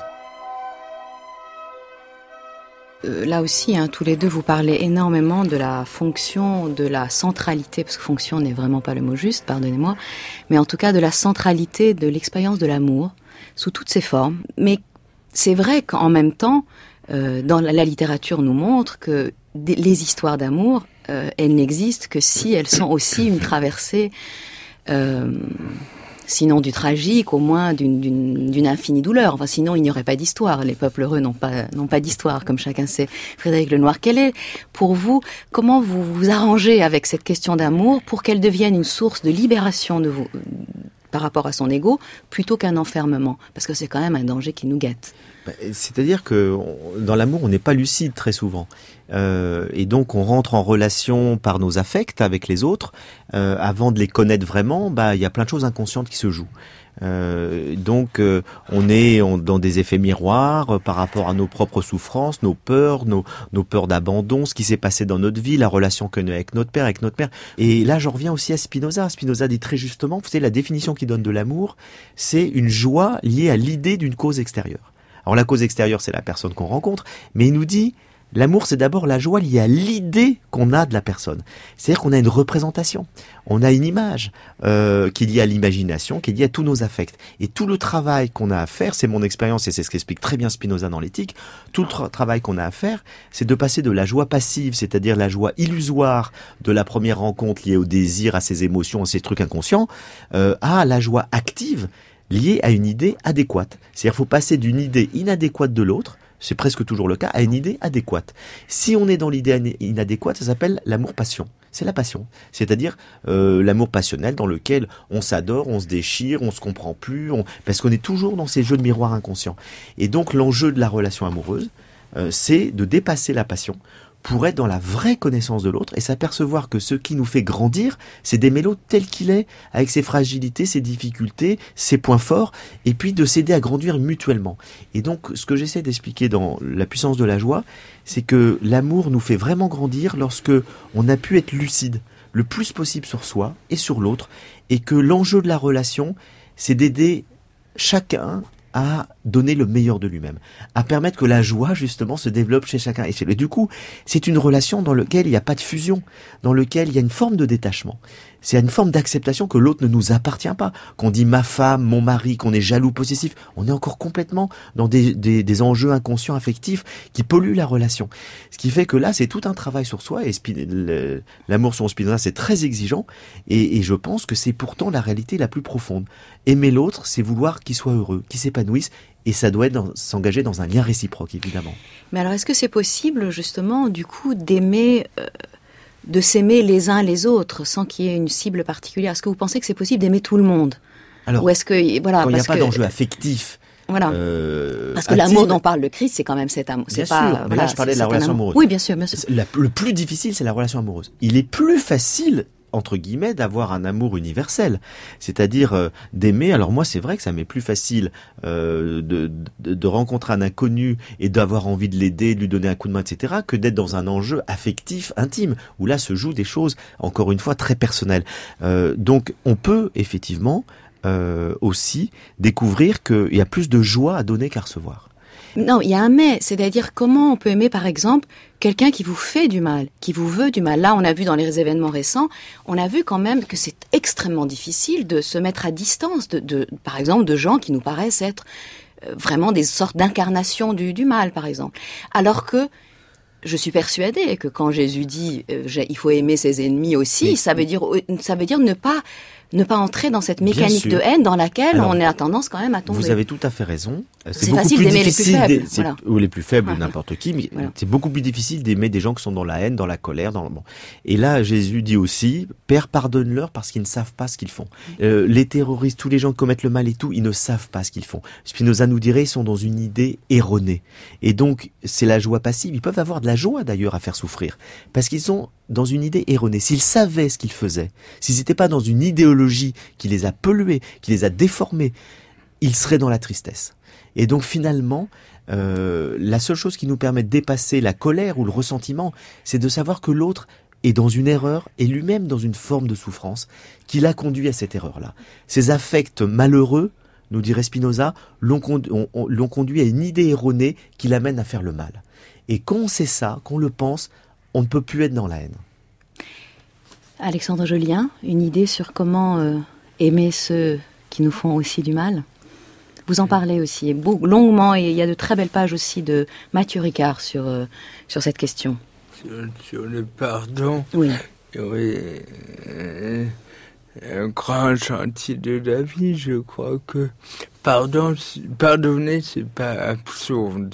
Euh, là aussi, hein, tous les deux, vous parlez énormément de la fonction, de la centralité, parce que fonction n'est vraiment pas le mot juste, pardonnez-moi, mais en tout cas de la centralité de l'expérience de l'amour, sous toutes ses formes. Mais c'est vrai qu'en même temps, euh, dans la, la littérature nous montre que des, les histoires d'amour, euh, elles n'existent que si elles sont aussi une traversée... Euh, sinon du tragique, au moins d'une, d'une, d'une infinie douleur. Enfin, sinon, il n'y aurait pas d'histoire. Les peuples heureux n'ont pas, n'ont pas d'histoire, comme chacun sait. Frédéric Lenoir, quel est, pour vous, comment vous vous arrangez avec cette question d'amour pour qu'elle devienne une source de libération de vous, par rapport à son ego, plutôt qu'un enfermement? Parce que c'est quand même un danger qui nous guette. C'est-à-dire que dans l'amour, on n'est pas lucide très souvent. Euh, et donc, on rentre en relation par nos affects avec les autres. Euh, avant de les connaître vraiment, bah, il y a plein de choses inconscientes qui se jouent. Euh, donc, euh, on est on, dans des effets miroirs euh, par rapport à nos propres souffrances, nos peurs, nos, nos peurs d'abandon, ce qui s'est passé dans notre vie, la relation que nous avons avec notre père, avec notre mère. Et là, j'en reviens aussi à Spinoza. Spinoza dit très justement, vous savez, la définition qu'il donne de l'amour, c'est une joie liée à l'idée d'une cause extérieure. Alors la cause extérieure, c'est la personne qu'on rencontre, mais il nous dit, l'amour, c'est d'abord la joie liée à l'idée qu'on a de la personne. C'est-à-dire qu'on a une représentation, on a une image euh, qui est liée à l'imagination, qui est liée à tous nos affects. Et tout le travail qu'on a à faire, c'est mon expérience et c'est ce qu'explique très bien Spinoza dans l'éthique, tout le tra- travail qu'on a à faire, c'est de passer de la joie passive, c'est-à-dire la joie illusoire de la première rencontre liée au désir, à ses émotions, à ces trucs inconscients, euh, à la joie active, lié à une idée adéquate. C'est-à-dire qu'il faut passer d'une idée inadéquate de l'autre, c'est presque toujours le cas, à une idée adéquate. Si on est dans l'idée inadéquate, ça s'appelle l'amour-passion. C'est la passion. C'est-à-dire euh, l'amour passionnel dans lequel on s'adore, on se déchire, on se comprend plus, on... parce qu'on est toujours dans ces jeux de miroir inconscients. Et donc l'enjeu de la relation amoureuse, euh, c'est de dépasser la passion pour être dans la vraie connaissance de l'autre et s'apercevoir que ce qui nous fait grandir, c'est d'aimer l'autre tel qu'il est, avec ses fragilités, ses difficultés, ses points forts, et puis de s'aider à grandir mutuellement. Et donc, ce que j'essaie d'expliquer dans La puissance de la joie, c'est que l'amour nous fait vraiment grandir lorsque on a pu être lucide le plus possible sur soi et sur l'autre, et que l'enjeu de la relation, c'est d'aider chacun à donner le meilleur de lui-même, à permettre que la joie justement se développe chez chacun. Et, chez... et du coup, c'est une relation dans laquelle il n'y a pas de fusion, dans laquelle il y a une forme de détachement. C'est une forme d'acceptation que l'autre ne nous appartient pas. Qu'on dit ma femme, mon mari, qu'on est jaloux, possessif, on est encore complètement dans des, des, des enjeux inconscients, affectifs qui polluent la relation. Ce qui fait que là, c'est tout un travail sur soi. Et Spin... le... l'amour selon Spinoza, c'est très exigeant. Et, et je pense que c'est pourtant la réalité la plus profonde. Aimer l'autre, c'est vouloir qu'il soit heureux, qu'il s'épanouisse. Et ça doit être dans, s'engager dans un lien réciproque, évidemment. Mais alors, est-ce que c'est possible, justement, du coup, d'aimer... Euh... de s'aimer les uns les autres sans qu'il y ait une cible particulière? Est-ce que vous pensez que c'est possible d'aimer tout le monde? Alors, ou est-ce que, voilà, quand il n'y a pas que, d'enjeu affectif, voilà. euh, parce que l'amour dont parle le Christ, c'est quand même cet amour. Bien c'est sûr, pas, mais voilà, là je parlais de la relation amoureuse. Oui, bien sûr, bien sûr. La, le plus difficile, c'est la relation amoureuse. Il est plus facile, entre guillemets, d'avoir un amour universel, c'est-à-dire euh, d'aimer. Alors moi, c'est vrai que ça m'est plus facile euh, de, de, de rencontrer un inconnu et d'avoir envie de l'aider, de lui donner un coup de main, et cetera, que d'être dans un enjeu affectif, intime, où là se jouent des choses, encore une fois, très personnelles. Euh, donc, on peut effectivement euh, aussi découvrir qu'il y a plus de joie à donner qu'à recevoir. Non, il y a un mais, c'est-à-dire comment on peut aimer, par exemple, quelqu'un qui vous fait du mal, qui vous veut du mal. Là, on a vu dans les événements récents, on a vu quand même que c'est extrêmement difficile de se mettre à distance, de, de, par exemple, de gens qui nous paraissent être vraiment des sortes d'incarnations du, du mal, par exemple. Alors que je suis persuadée que quand Jésus dit euh, il faut aimer ses ennemis aussi, mais, ça veut dire ça veut dire ne pas ne pas entrer dans cette mécanique de haine dans laquelle Alors, on a tendance quand même à tomber. Vous avez tout à fait raison. C'est, c'est beaucoup facile plus d'aimer difficile les plus faibles. Voilà. Ou les plus faibles, voilà. n'importe qui, mais voilà. c'est beaucoup plus difficile d'aimer des gens qui sont dans la haine, dans la colère. Dans le... bon. Et là, Jésus dit aussi, Père, pardonne-leur parce qu'ils ne savent pas ce qu'ils font. Euh, les terroristes, tous les gens qui commettent le mal et tout, ils ne savent pas ce qu'ils font. Spinoza nous dirait, ils sont dans une idée erronée. Et donc, c'est la joie passive. Ils peuvent avoir de la joie d'ailleurs à faire souffrir. Parce qu'ils sont dans une idée erronée. S'ils savaient ce qu'ils faisaient, s'ils n'étaient pas dans une idéologie qui les a pollués, qui les a déformés, ils seraient dans la tristesse. Et donc finalement, euh, la seule chose qui nous permet de dépasser la colère ou le ressentiment, c'est de savoir que l'autre est dans une erreur et lui-même dans une forme de souffrance qui l'a conduit à cette erreur-là. Ces affects malheureux, nous dirait Spinoza, l'ont, condu- on, on, l'ont conduit à une idée erronée qui l'amène à faire le mal. Et quand on sait ça, qu'on le pense, on ne peut plus être dans la haine. Alexandre Jolien, une idée sur comment euh, aimer ceux qui nous font aussi du mal? Vous en parlez aussi beau, longuement, et il y a de très belles pages aussi de Mathieu Ricard sur, euh, sur cette question. Sur, sur le pardon, oui. Oui, euh, un grand chantier de la vie, je crois que pardon, pardonner, c'est pas absurde.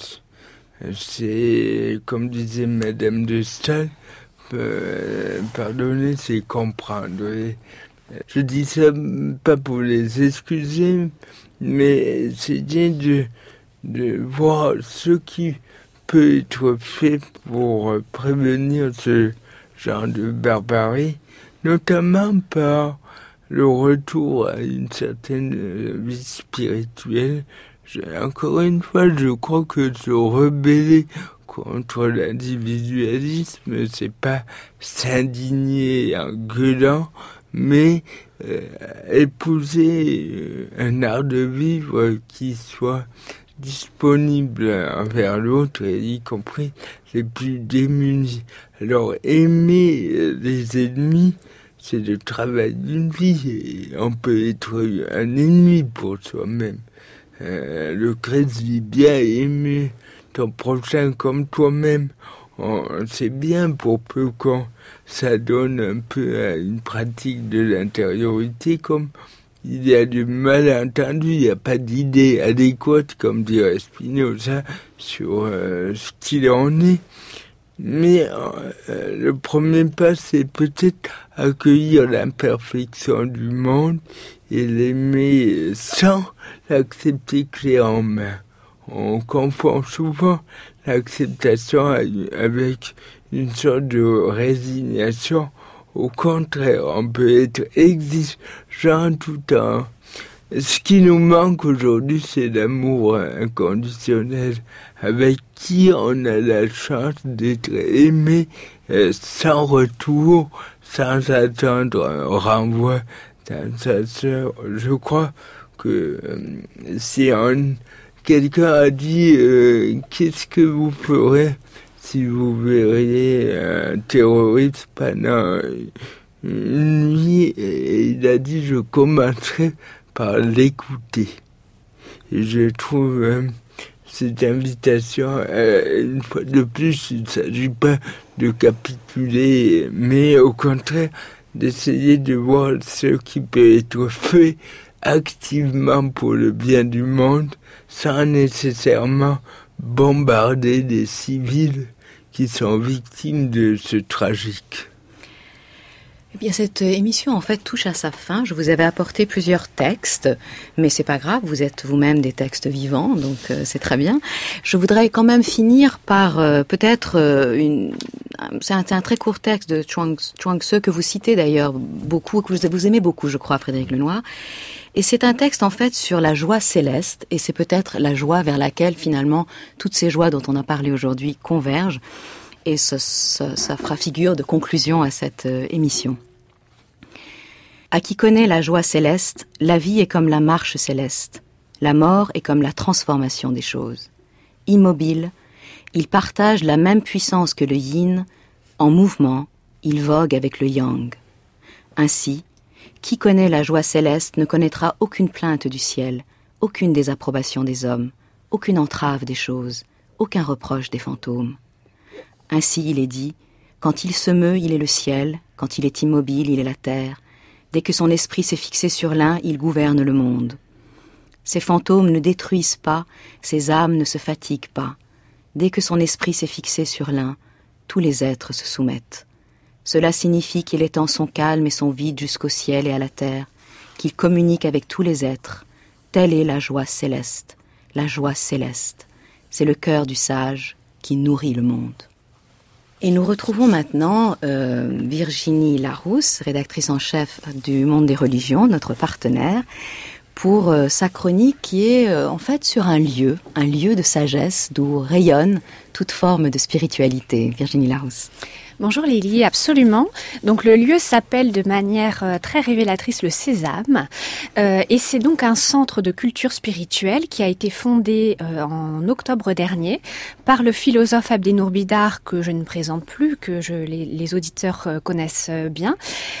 C'est, comme disait Madame de Staël, euh, pardonner, c'est comprendre. Et je dis ça pas pour les excuser, mais c'est bien de, de voir ce qui peut être fait pour prévenir ce genre de barbarie, notamment par le retour à une certaine vie spirituelle. Je, encore une fois, je crois que se rebeller contre l'individualisme, c'est pas s'indigner en gueulant, mais euh, épouser euh, un art de vivre qui soit disponible envers l'autre, y compris les plus démunis. Alors, aimer les ennemis, c'est le travail d'une vie, et on peut être un ennemi pour soi-même. Euh, le Christ dit bien aimer ton prochain comme toi-même. On, c'est bien pour peu qu'on s'adonne un peu à une pratique de l'intériorité, comme il y a du malentendu, il n'y a pas d'idée adéquate, comme dirait Spinoza, sur euh, ce qu'il en est. Mais euh, le premier pas, c'est peut-être accueillir l'imperfection du monde et l'aimer sans l'accepter clé en main. On confond souvent l'acceptation avec une sorte de résignation. Au contraire, on peut être exigeant tout en... Ce qui nous manque aujourd'hui, c'est l'amour inconditionnel, avec qui on a la chance d'être aimé euh, sans retour, sans attendre un renvoi d'un sa sœur. Je crois que euh, c'est un... Quelqu'un a dit euh, « Qu'est-ce que vous ferez si vous verriez un terroriste pendant une nuit ?» Et il a dit « Je commencerai par l'écouter. » Et je trouve euh, cette invitation, euh, une fois de plus, il ne s'agit pas de capituler, mais au contraire d'essayer de voir ce qui peut être fait activement pour le bien du monde, sans nécessairement bombarder des civils qui sont victimes de ce tragique. Eh bien, cette émission, en fait, touche à sa fin. Je vous avais apporté plusieurs textes, mais c'est pas grave, vous êtes vous-même des textes vivants, donc euh, c'est très bien. Je voudrais quand même finir par euh, peut-être euh, une... C'est un, c'est un très court texte de Chuang, Chuang Tzu que vous citez d'ailleurs beaucoup, que vous, vous aimez beaucoup, je crois, Frédéric Lenoir. Et c'est un texte, en fait, sur la joie céleste, et c'est peut-être la joie vers laquelle, finalement, toutes ces joies dont on a parlé aujourd'hui convergent. Et ça, ça, ça fera figure de conclusion à cette euh, émission. À qui connaît la joie céleste, la vie est comme la marche céleste, la mort est comme la transformation des choses. Immobile, il partage la même puissance que le yin, en mouvement, il vogue avec le yang. Ainsi, qui connaît la joie céleste ne connaîtra aucune plainte du ciel, aucune désapprobation des hommes, aucune entrave des choses, aucun reproche des fantômes. Ainsi il est dit, quand il se meut, il est le ciel, quand il est immobile, il est la terre. Dès que son esprit s'est fixé sur l'un, il gouverne le monde. Ces fantômes ne détruisent pas, ces âmes ne se fatiguent pas. Dès que son esprit s'est fixé sur l'un, tous les êtres se soumettent. Cela signifie qu'il étend son calme et son vide jusqu'au ciel et à la terre, qu'il communique avec tous les êtres. Telle est la joie céleste, la joie céleste. C'est le cœur du sage qui nourrit le monde. Et nous retrouvons maintenant euh, Virginie Larousse, rédactrice en chef du Monde des religions, notre partenaire, pour euh, sa chronique qui est euh, en fait sur un lieu, un lieu de sagesse d'où rayonne toute forme de spiritualité. Virginie Larousse. Bonjour Lily, absolument. Donc le lieu s'appelle de manière euh, très révélatrice le Sésame euh, et c'est donc un centre de culture spirituelle qui a été fondé euh, en octobre dernier par le philosophe Abdenour Bidar, que je ne présente plus, que je, les, les auditeurs euh, connaissent euh, bien,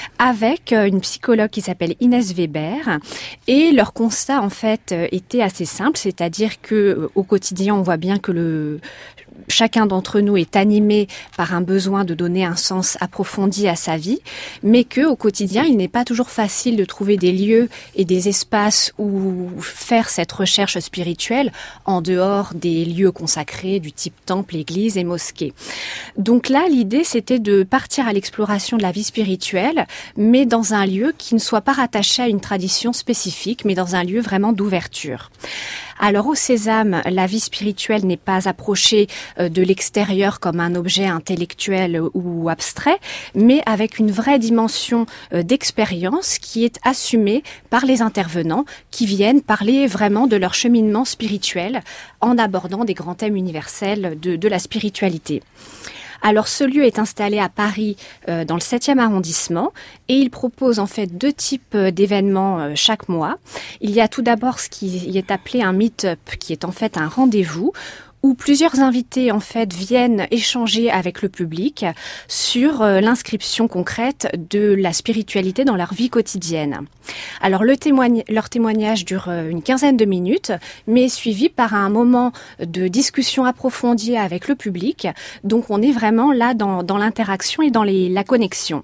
avec euh, une psychologue qui s'appelle Inès Weber. Et leur constat en fait euh, était assez simple, c'est-à-dire que euh, au quotidien on voit bien que le chacun d'entre nous est animé par un besoin de donner un sens approfondi à sa vie, mais que au quotidien, il n'est pas toujours facile de trouver des lieux et des espaces où faire cette recherche spirituelle en dehors des lieux consacrés du type temple, église et mosquée. Donc là, l'idée, c'était de partir à l'exploration de la vie spirituelle, mais dans un lieu qui ne soit pas rattaché à une tradition spécifique, mais dans un lieu vraiment d'ouverture. Alors au Sésame, la vie spirituelle n'est pas approchée de l'extérieur comme un objet intellectuel ou abstrait, mais avec une vraie dimension d'expérience qui est assumée par les intervenants qui viennent parler vraiment de leur cheminement spirituel en abordant des grands thèmes universels de, de la spiritualité. Alors ce lieu est installé à Paris euh, dans le septième arrondissement et il propose en fait deux types euh, d'événements euh, chaque mois. Il y a tout d'abord ce qui est appelé un meet-up qui est en fait un rendez-vous où plusieurs invités en fait viennent échanger avec le public sur euh, l'inscription concrète de la spiritualité dans leur vie quotidienne. Alors le témoigne, leur témoignage dure euh, une quinzaine de minutes, mais est suivi par un moment de discussion approfondie avec le public. Donc on est vraiment là dans, dans l'interaction et dans les, la connexion.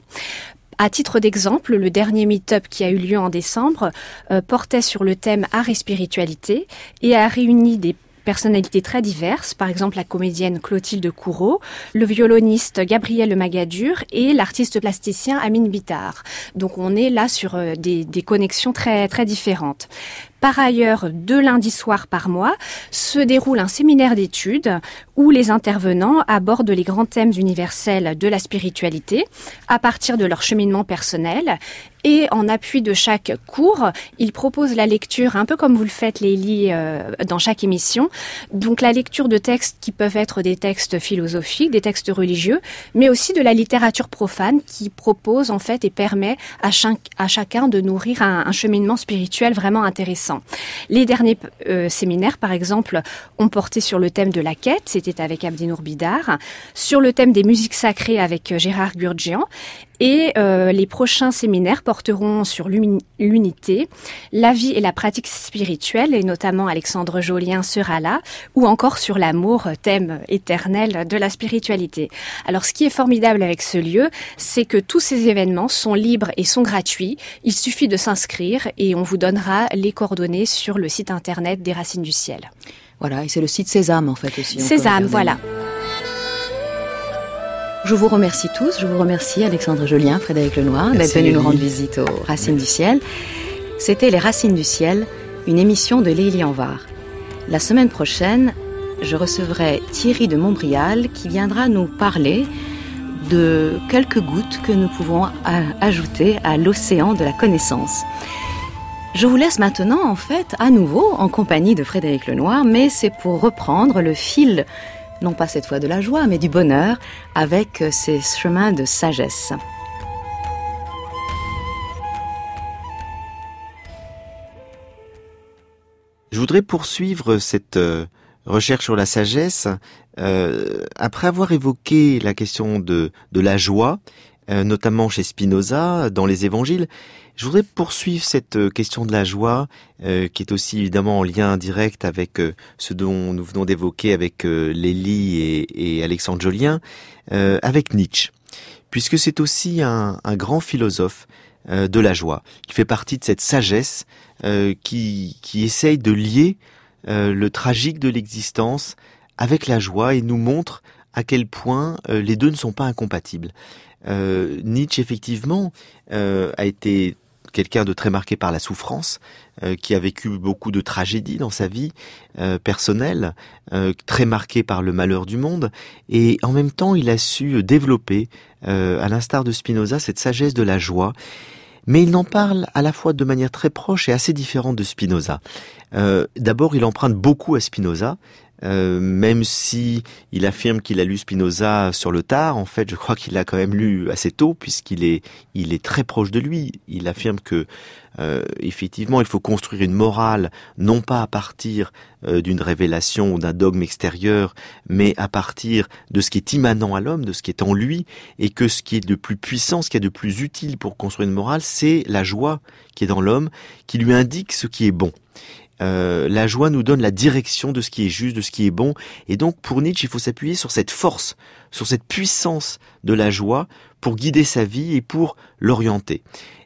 À titre d'exemple, le dernier meet-up qui a eu lieu en décembre euh, portait sur le thème art et spiritualité et a réuni des personnalités très diverses, par exemple la comédienne Clotilde Courreau, le violoniste Gabriel Le Magadur et l'artiste plasticien Amine Bitar. Donc on est là sur euh, des, des connexions très, très différentes. Par ailleurs, deux lundis soirs par mois, se déroule un séminaire d'études où les intervenants abordent les grands thèmes universels de la spiritualité à partir de leur cheminement personnel. Et en appui de chaque cours, ils proposent la lecture, un peu comme vous le faites, Lélie, euh, dans chaque émission. Donc la lecture de textes qui peuvent être des textes philosophiques, des textes religieux, mais aussi de la littérature profane qui propose en fait et permet à, chaque, à chacun de nourrir un, un cheminement spirituel vraiment intéressant. intéressant. Les derniers euh, séminaires, par exemple, ont porté sur le thème de la quête, c'était avec Abdinour Bidar, sur le thème des musiques sacrées avec Gérard Gurdjian, et euh, les prochains séminaires porteront sur l'unité, la vie et la pratique spirituelle, et notamment Alexandre Jolien sera là, ou encore sur l'amour, thème éternel de la spiritualité. Alors ce qui est formidable avec ce lieu, c'est que tous ces événements sont libres et sont gratuits. Il suffit de s'inscrire et on vous donnera les coordonnées sur le site internet des Racines du Ciel. Voilà, et c'est le site Sésame en fait aussi. Sésame, voilà. Je vous remercie tous, je vous remercie Alexandre Jolien, Frédéric Lenoir, d'être venus nous rendre visite aux Racines du Ciel. C'était Les Racines du Ciel, une émission de Lélie Anvar. La semaine prochaine, je recevrai Thierry de Montbrial qui viendra nous parler de quelques gouttes que nous pouvons ajouter à l'océan de la connaissance. Je vous laisse maintenant, en fait, à nouveau en compagnie de Frédéric Lenoir, mais c'est pour reprendre le fil, non pas cette fois de la joie, mais du bonheur, avec ces chemins de sagesse. Je voudrais poursuivre cette euh, recherche sur la sagesse euh, après avoir évoqué la question de, de la joie, euh, notamment chez Spinoza, dans les évangiles. Je voudrais poursuivre cette question de la joie, euh, qui est aussi évidemment en lien direct avec euh, ce dont nous venons d'évoquer avec euh, Lélie et, et Alexandre Jolien, euh, avec Nietzsche, puisque c'est aussi un, un grand philosophe euh, de la joie, qui fait partie de cette sagesse euh, qui, qui essaye de lier euh, le tragique de l'existence avec la joie et nous montre à quel point euh, les deux ne sont pas incompatibles. Euh, Nietzsche, effectivement, euh, a été quelqu'un de très marqué par la souffrance, euh, qui a vécu beaucoup de tragédies dans sa vie euh, personnelle, euh, très marqué par le malheur du monde, et en même temps il a su développer, euh, à l'instar de Spinoza, cette sagesse de la joie, mais il en parle à la fois de manière très proche et assez différente de Spinoza. Euh, d'abord, il emprunte beaucoup à Spinoza, Euh, même si il affirme qu'il a lu Spinoza sur le tard, en fait, je crois qu'il l'a quand même lu assez tôt, puisqu'il est, il est très proche de lui. Il affirme que, euh, effectivement, il faut construire une morale, non pas à partir euh, d'une révélation ou d'un dogme extérieur, mais à partir de ce qui est immanent à l'homme, de ce qui est en lui, et que ce qui est de plus puissant, ce qui est de plus utile pour construire une morale, c'est la joie qui est dans l'homme, qui lui indique ce qui est bon. Euh, la joie nous donne la direction de ce qui est juste, de ce qui est bon, et donc pour Nietzsche, il faut s'appuyer sur cette force, sur cette puissance de la joie pour guider sa vie et pour l'orienter.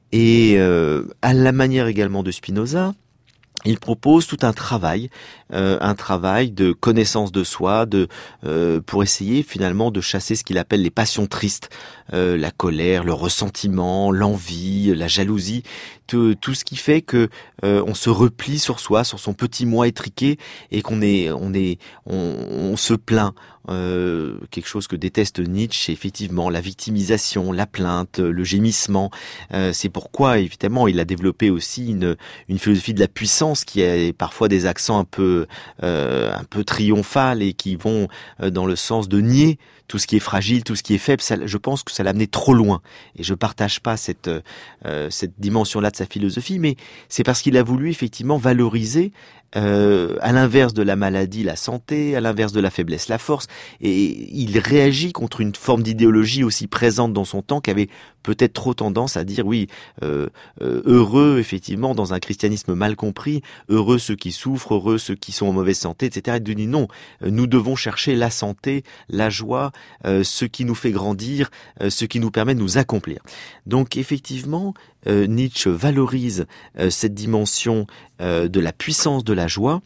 Et euh, à la manière également de Spinoza, il propose tout un travail, euh, un travail de connaissance de soi, de euh, pour essayer finalement de chasser ce qu'il appelle les passions tristes, euh, la colère, le ressentiment, l'envie, la jalousie, tout, tout ce qui fait que euh, on se replie sur soi, sur son petit moi étriqué, et qu'on est, on est, on, on se plaint. Euh, quelque chose que déteste Nietzsche, c'est effectivement la victimisation, la plainte, le gémissement. Euh, c'est pourquoi évidemment il a développé aussi une, une philosophie de la puissance qui a parfois des accents un peu, euh, un peu triomphales et qui vont euh, dans le sens de nier tout ce qui est fragile, tout ce qui est faible. Ça, je pense que ça l'a amené trop loin, et je partage pas cette euh, cette dimension-là de sa philosophie, mais c'est parce qu'il a voulu effectivement valoriser, euh, à l'inverse de la maladie, la santé, à l'inverse de la faiblesse, la force, et il réagit contre une forme d'idéologie aussi présente dans son temps qui avait peut-être trop tendance à dire oui, euh, euh, heureux effectivement dans un christianisme mal compris, heureux ceux qui souffrent, heureux ceux qui sont en mauvaise santé, et cetera. Et de dire non, nous devons chercher la santé, la joie, euh, ce qui nous fait grandir, euh, ce qui nous permet de nous accomplir. Donc effectivement, euh, Nietzsche valorise euh, cette dimension euh, de la puissance de la joie.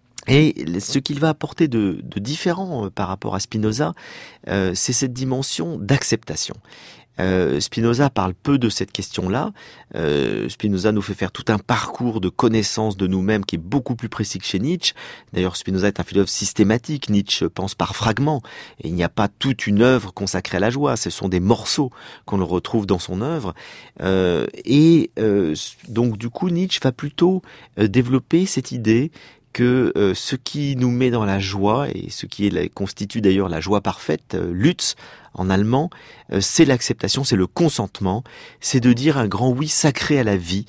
Et ce qu'il va apporter de, de différent euh, par rapport à Spinoza, euh, c'est cette dimension d'acceptation. Euh, Spinoza parle peu de cette question-là. Euh, Spinoza nous fait faire tout un parcours de connaissance de nous-mêmes qui est beaucoup plus précis que chez Nietzsche. D'ailleurs, Spinoza est un philosophe systématique. Nietzsche pense par fragments. Et il n'y a pas toute une œuvre consacrée à la joie. Ce sont des morceaux qu'on le retrouve dans son œuvre. Euh, et euh, donc, du coup, Nietzsche va plutôt euh, développer cette idée que euh, ce qui nous met dans la joie, et ce qui est, constitue d'ailleurs la joie parfaite, euh, Lutz en allemand, euh, c'est l'acceptation, c'est le consentement, c'est de dire un grand oui sacré à la vie,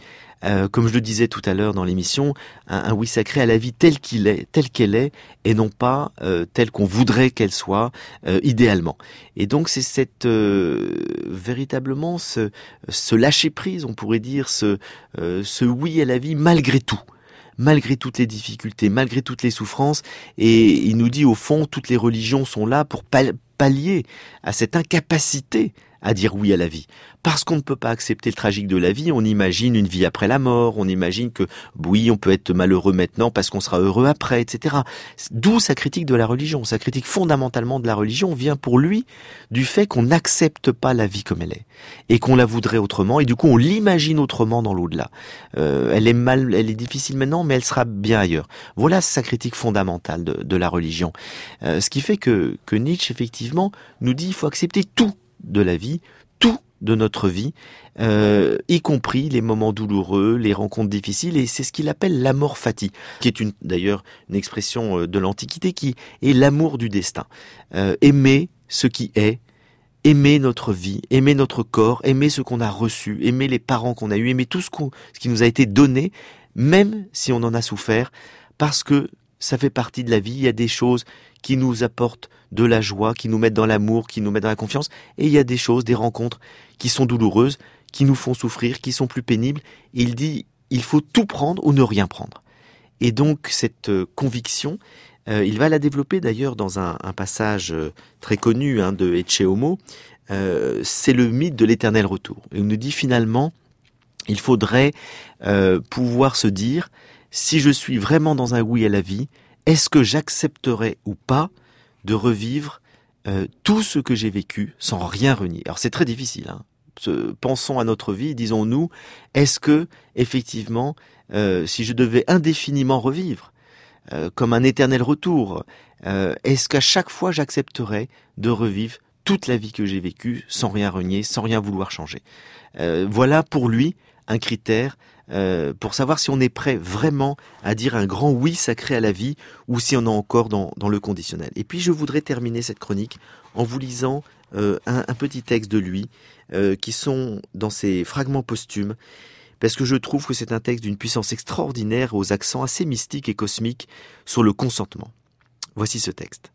euh, comme je le disais tout à l'heure dans l'émission, un, un oui sacré à la vie telle qu'il est, telle qu'elle est, et non pas euh, telle qu'on voudrait qu'elle soit euh, idéalement. Et donc c'est cette euh, véritablement ce, ce lâcher prise, on pourrait dire, ce, euh, ce oui à la vie malgré tout. Malgré toutes les difficultés, malgré toutes les souffrances, et il nous dit au fond, toutes les religions sont là pour pallier à cette incapacité à dire oui à la vie. Parce qu'on ne peut pas accepter le tragique de la vie, on imagine une vie après la mort, on imagine que oui, on peut être malheureux maintenant parce qu'on sera heureux après, et cetera. D'où sa critique de la religion. Sa critique fondamentalement de la religion vient pour lui du fait qu'on n'accepte pas la vie comme elle est et qu'on la voudrait autrement, et du coup on l'imagine autrement dans l'au-delà. Euh, elle est mal, elle est difficile maintenant, mais elle sera bien ailleurs. Voilà sa critique fondamentale de, de la religion. Euh, ce qui fait que, que Nietzsche effectivement nous dit il faut accepter tout de la vie, tout de notre vie, euh, y compris les moments douloureux, les rencontres difficiles, et c'est ce qu'il appelle l'amor fati, qui est une, d'ailleurs une expression de l'Antiquité, qui est l'amour du destin. Euh, aimer ce qui est, aimer notre vie, aimer notre corps, aimer ce qu'on a reçu, aimer les parents qu'on a eus, aimer tout ce, qu'on, ce qui nous a été donné, même si on en a souffert, parce que ça fait partie de la vie. Il y a des choses qui nous apportent de la joie, qui nous mettent dans l'amour, qui nous mettent dans la confiance. Et il y a des choses, des rencontres qui sont douloureuses, qui nous font souffrir, qui sont plus pénibles. Et il dit, il faut tout prendre ou ne rien prendre. Et donc, cette euh, conviction, euh, il va la développer d'ailleurs dans un, un passage euh, très connu hein, de Ecce Homo. Euh, c'est le mythe de l'éternel retour. Et il nous dit finalement, il faudrait euh, pouvoir se dire, si je suis vraiment dans un oui à la vie, est-ce que j'accepterai ou pas de revivre euh, tout ce que j'ai vécu sans rien renier? Alors c'est très difficile. Hein. Pensons à notre vie, disons-nous, est-ce que effectivement, euh, si je devais indéfiniment revivre, euh, comme un éternel retour, euh, est-ce qu'à chaque fois j'accepterais de revivre toute la vie que j'ai vécue sans rien renier, sans rien vouloir changer? euh, Voilà pour lui un critère Euh, pour savoir si on est prêt vraiment à dire un grand oui sacré à la vie ou si on est encore dans, dans le conditionnel. Et puis je voudrais terminer cette chronique en vous lisant euh, un, un petit texte de lui euh, qui sont dans ses fragments posthumes, parce que je trouve que c'est un texte d'une puissance extraordinaire aux accents assez mystiques et cosmiques sur le consentement. Voici ce texte.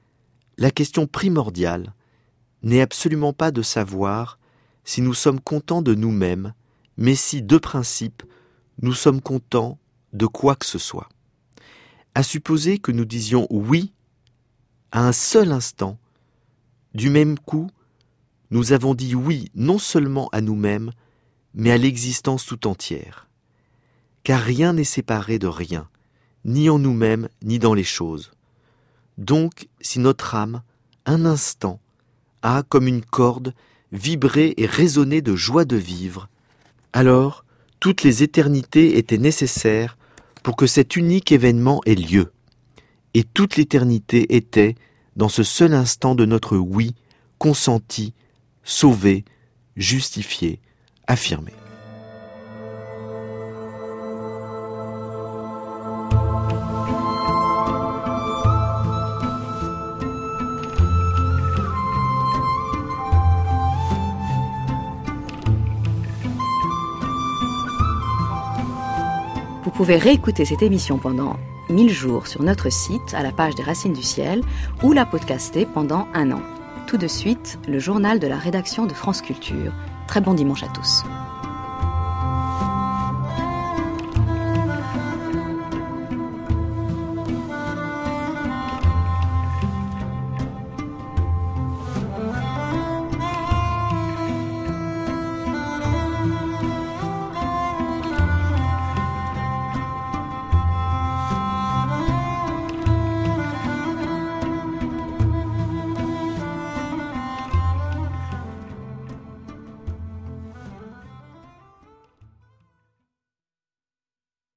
La question primordiale n'est absolument pas de savoir si nous sommes contents de nous-mêmes, mais si, de principe, nous sommes contents de quoi que ce soit. À supposer que nous disions oui à un seul instant, du même coup, nous avons dit oui non seulement à nous-mêmes, mais à l'existence tout entière. Car rien n'est séparé de rien, ni en nous-mêmes, ni dans les choses. Donc, si notre âme, un instant, a, comme une corde, vibré et résonné de joie de vivre, alors, toutes les éternités étaient nécessaires pour que cet unique événement ait lieu. Et toute l'éternité était, dans ce seul instant de notre oui, consenti, sauvé, justifié, affirmé. Vous pouvez réécouter cette émission pendant mille jours sur notre site, à la page des Racines du Ciel, ou la podcaster pendant un an. Tout de suite, le journal de la rédaction de France Culture. Très bon dimanche à tous.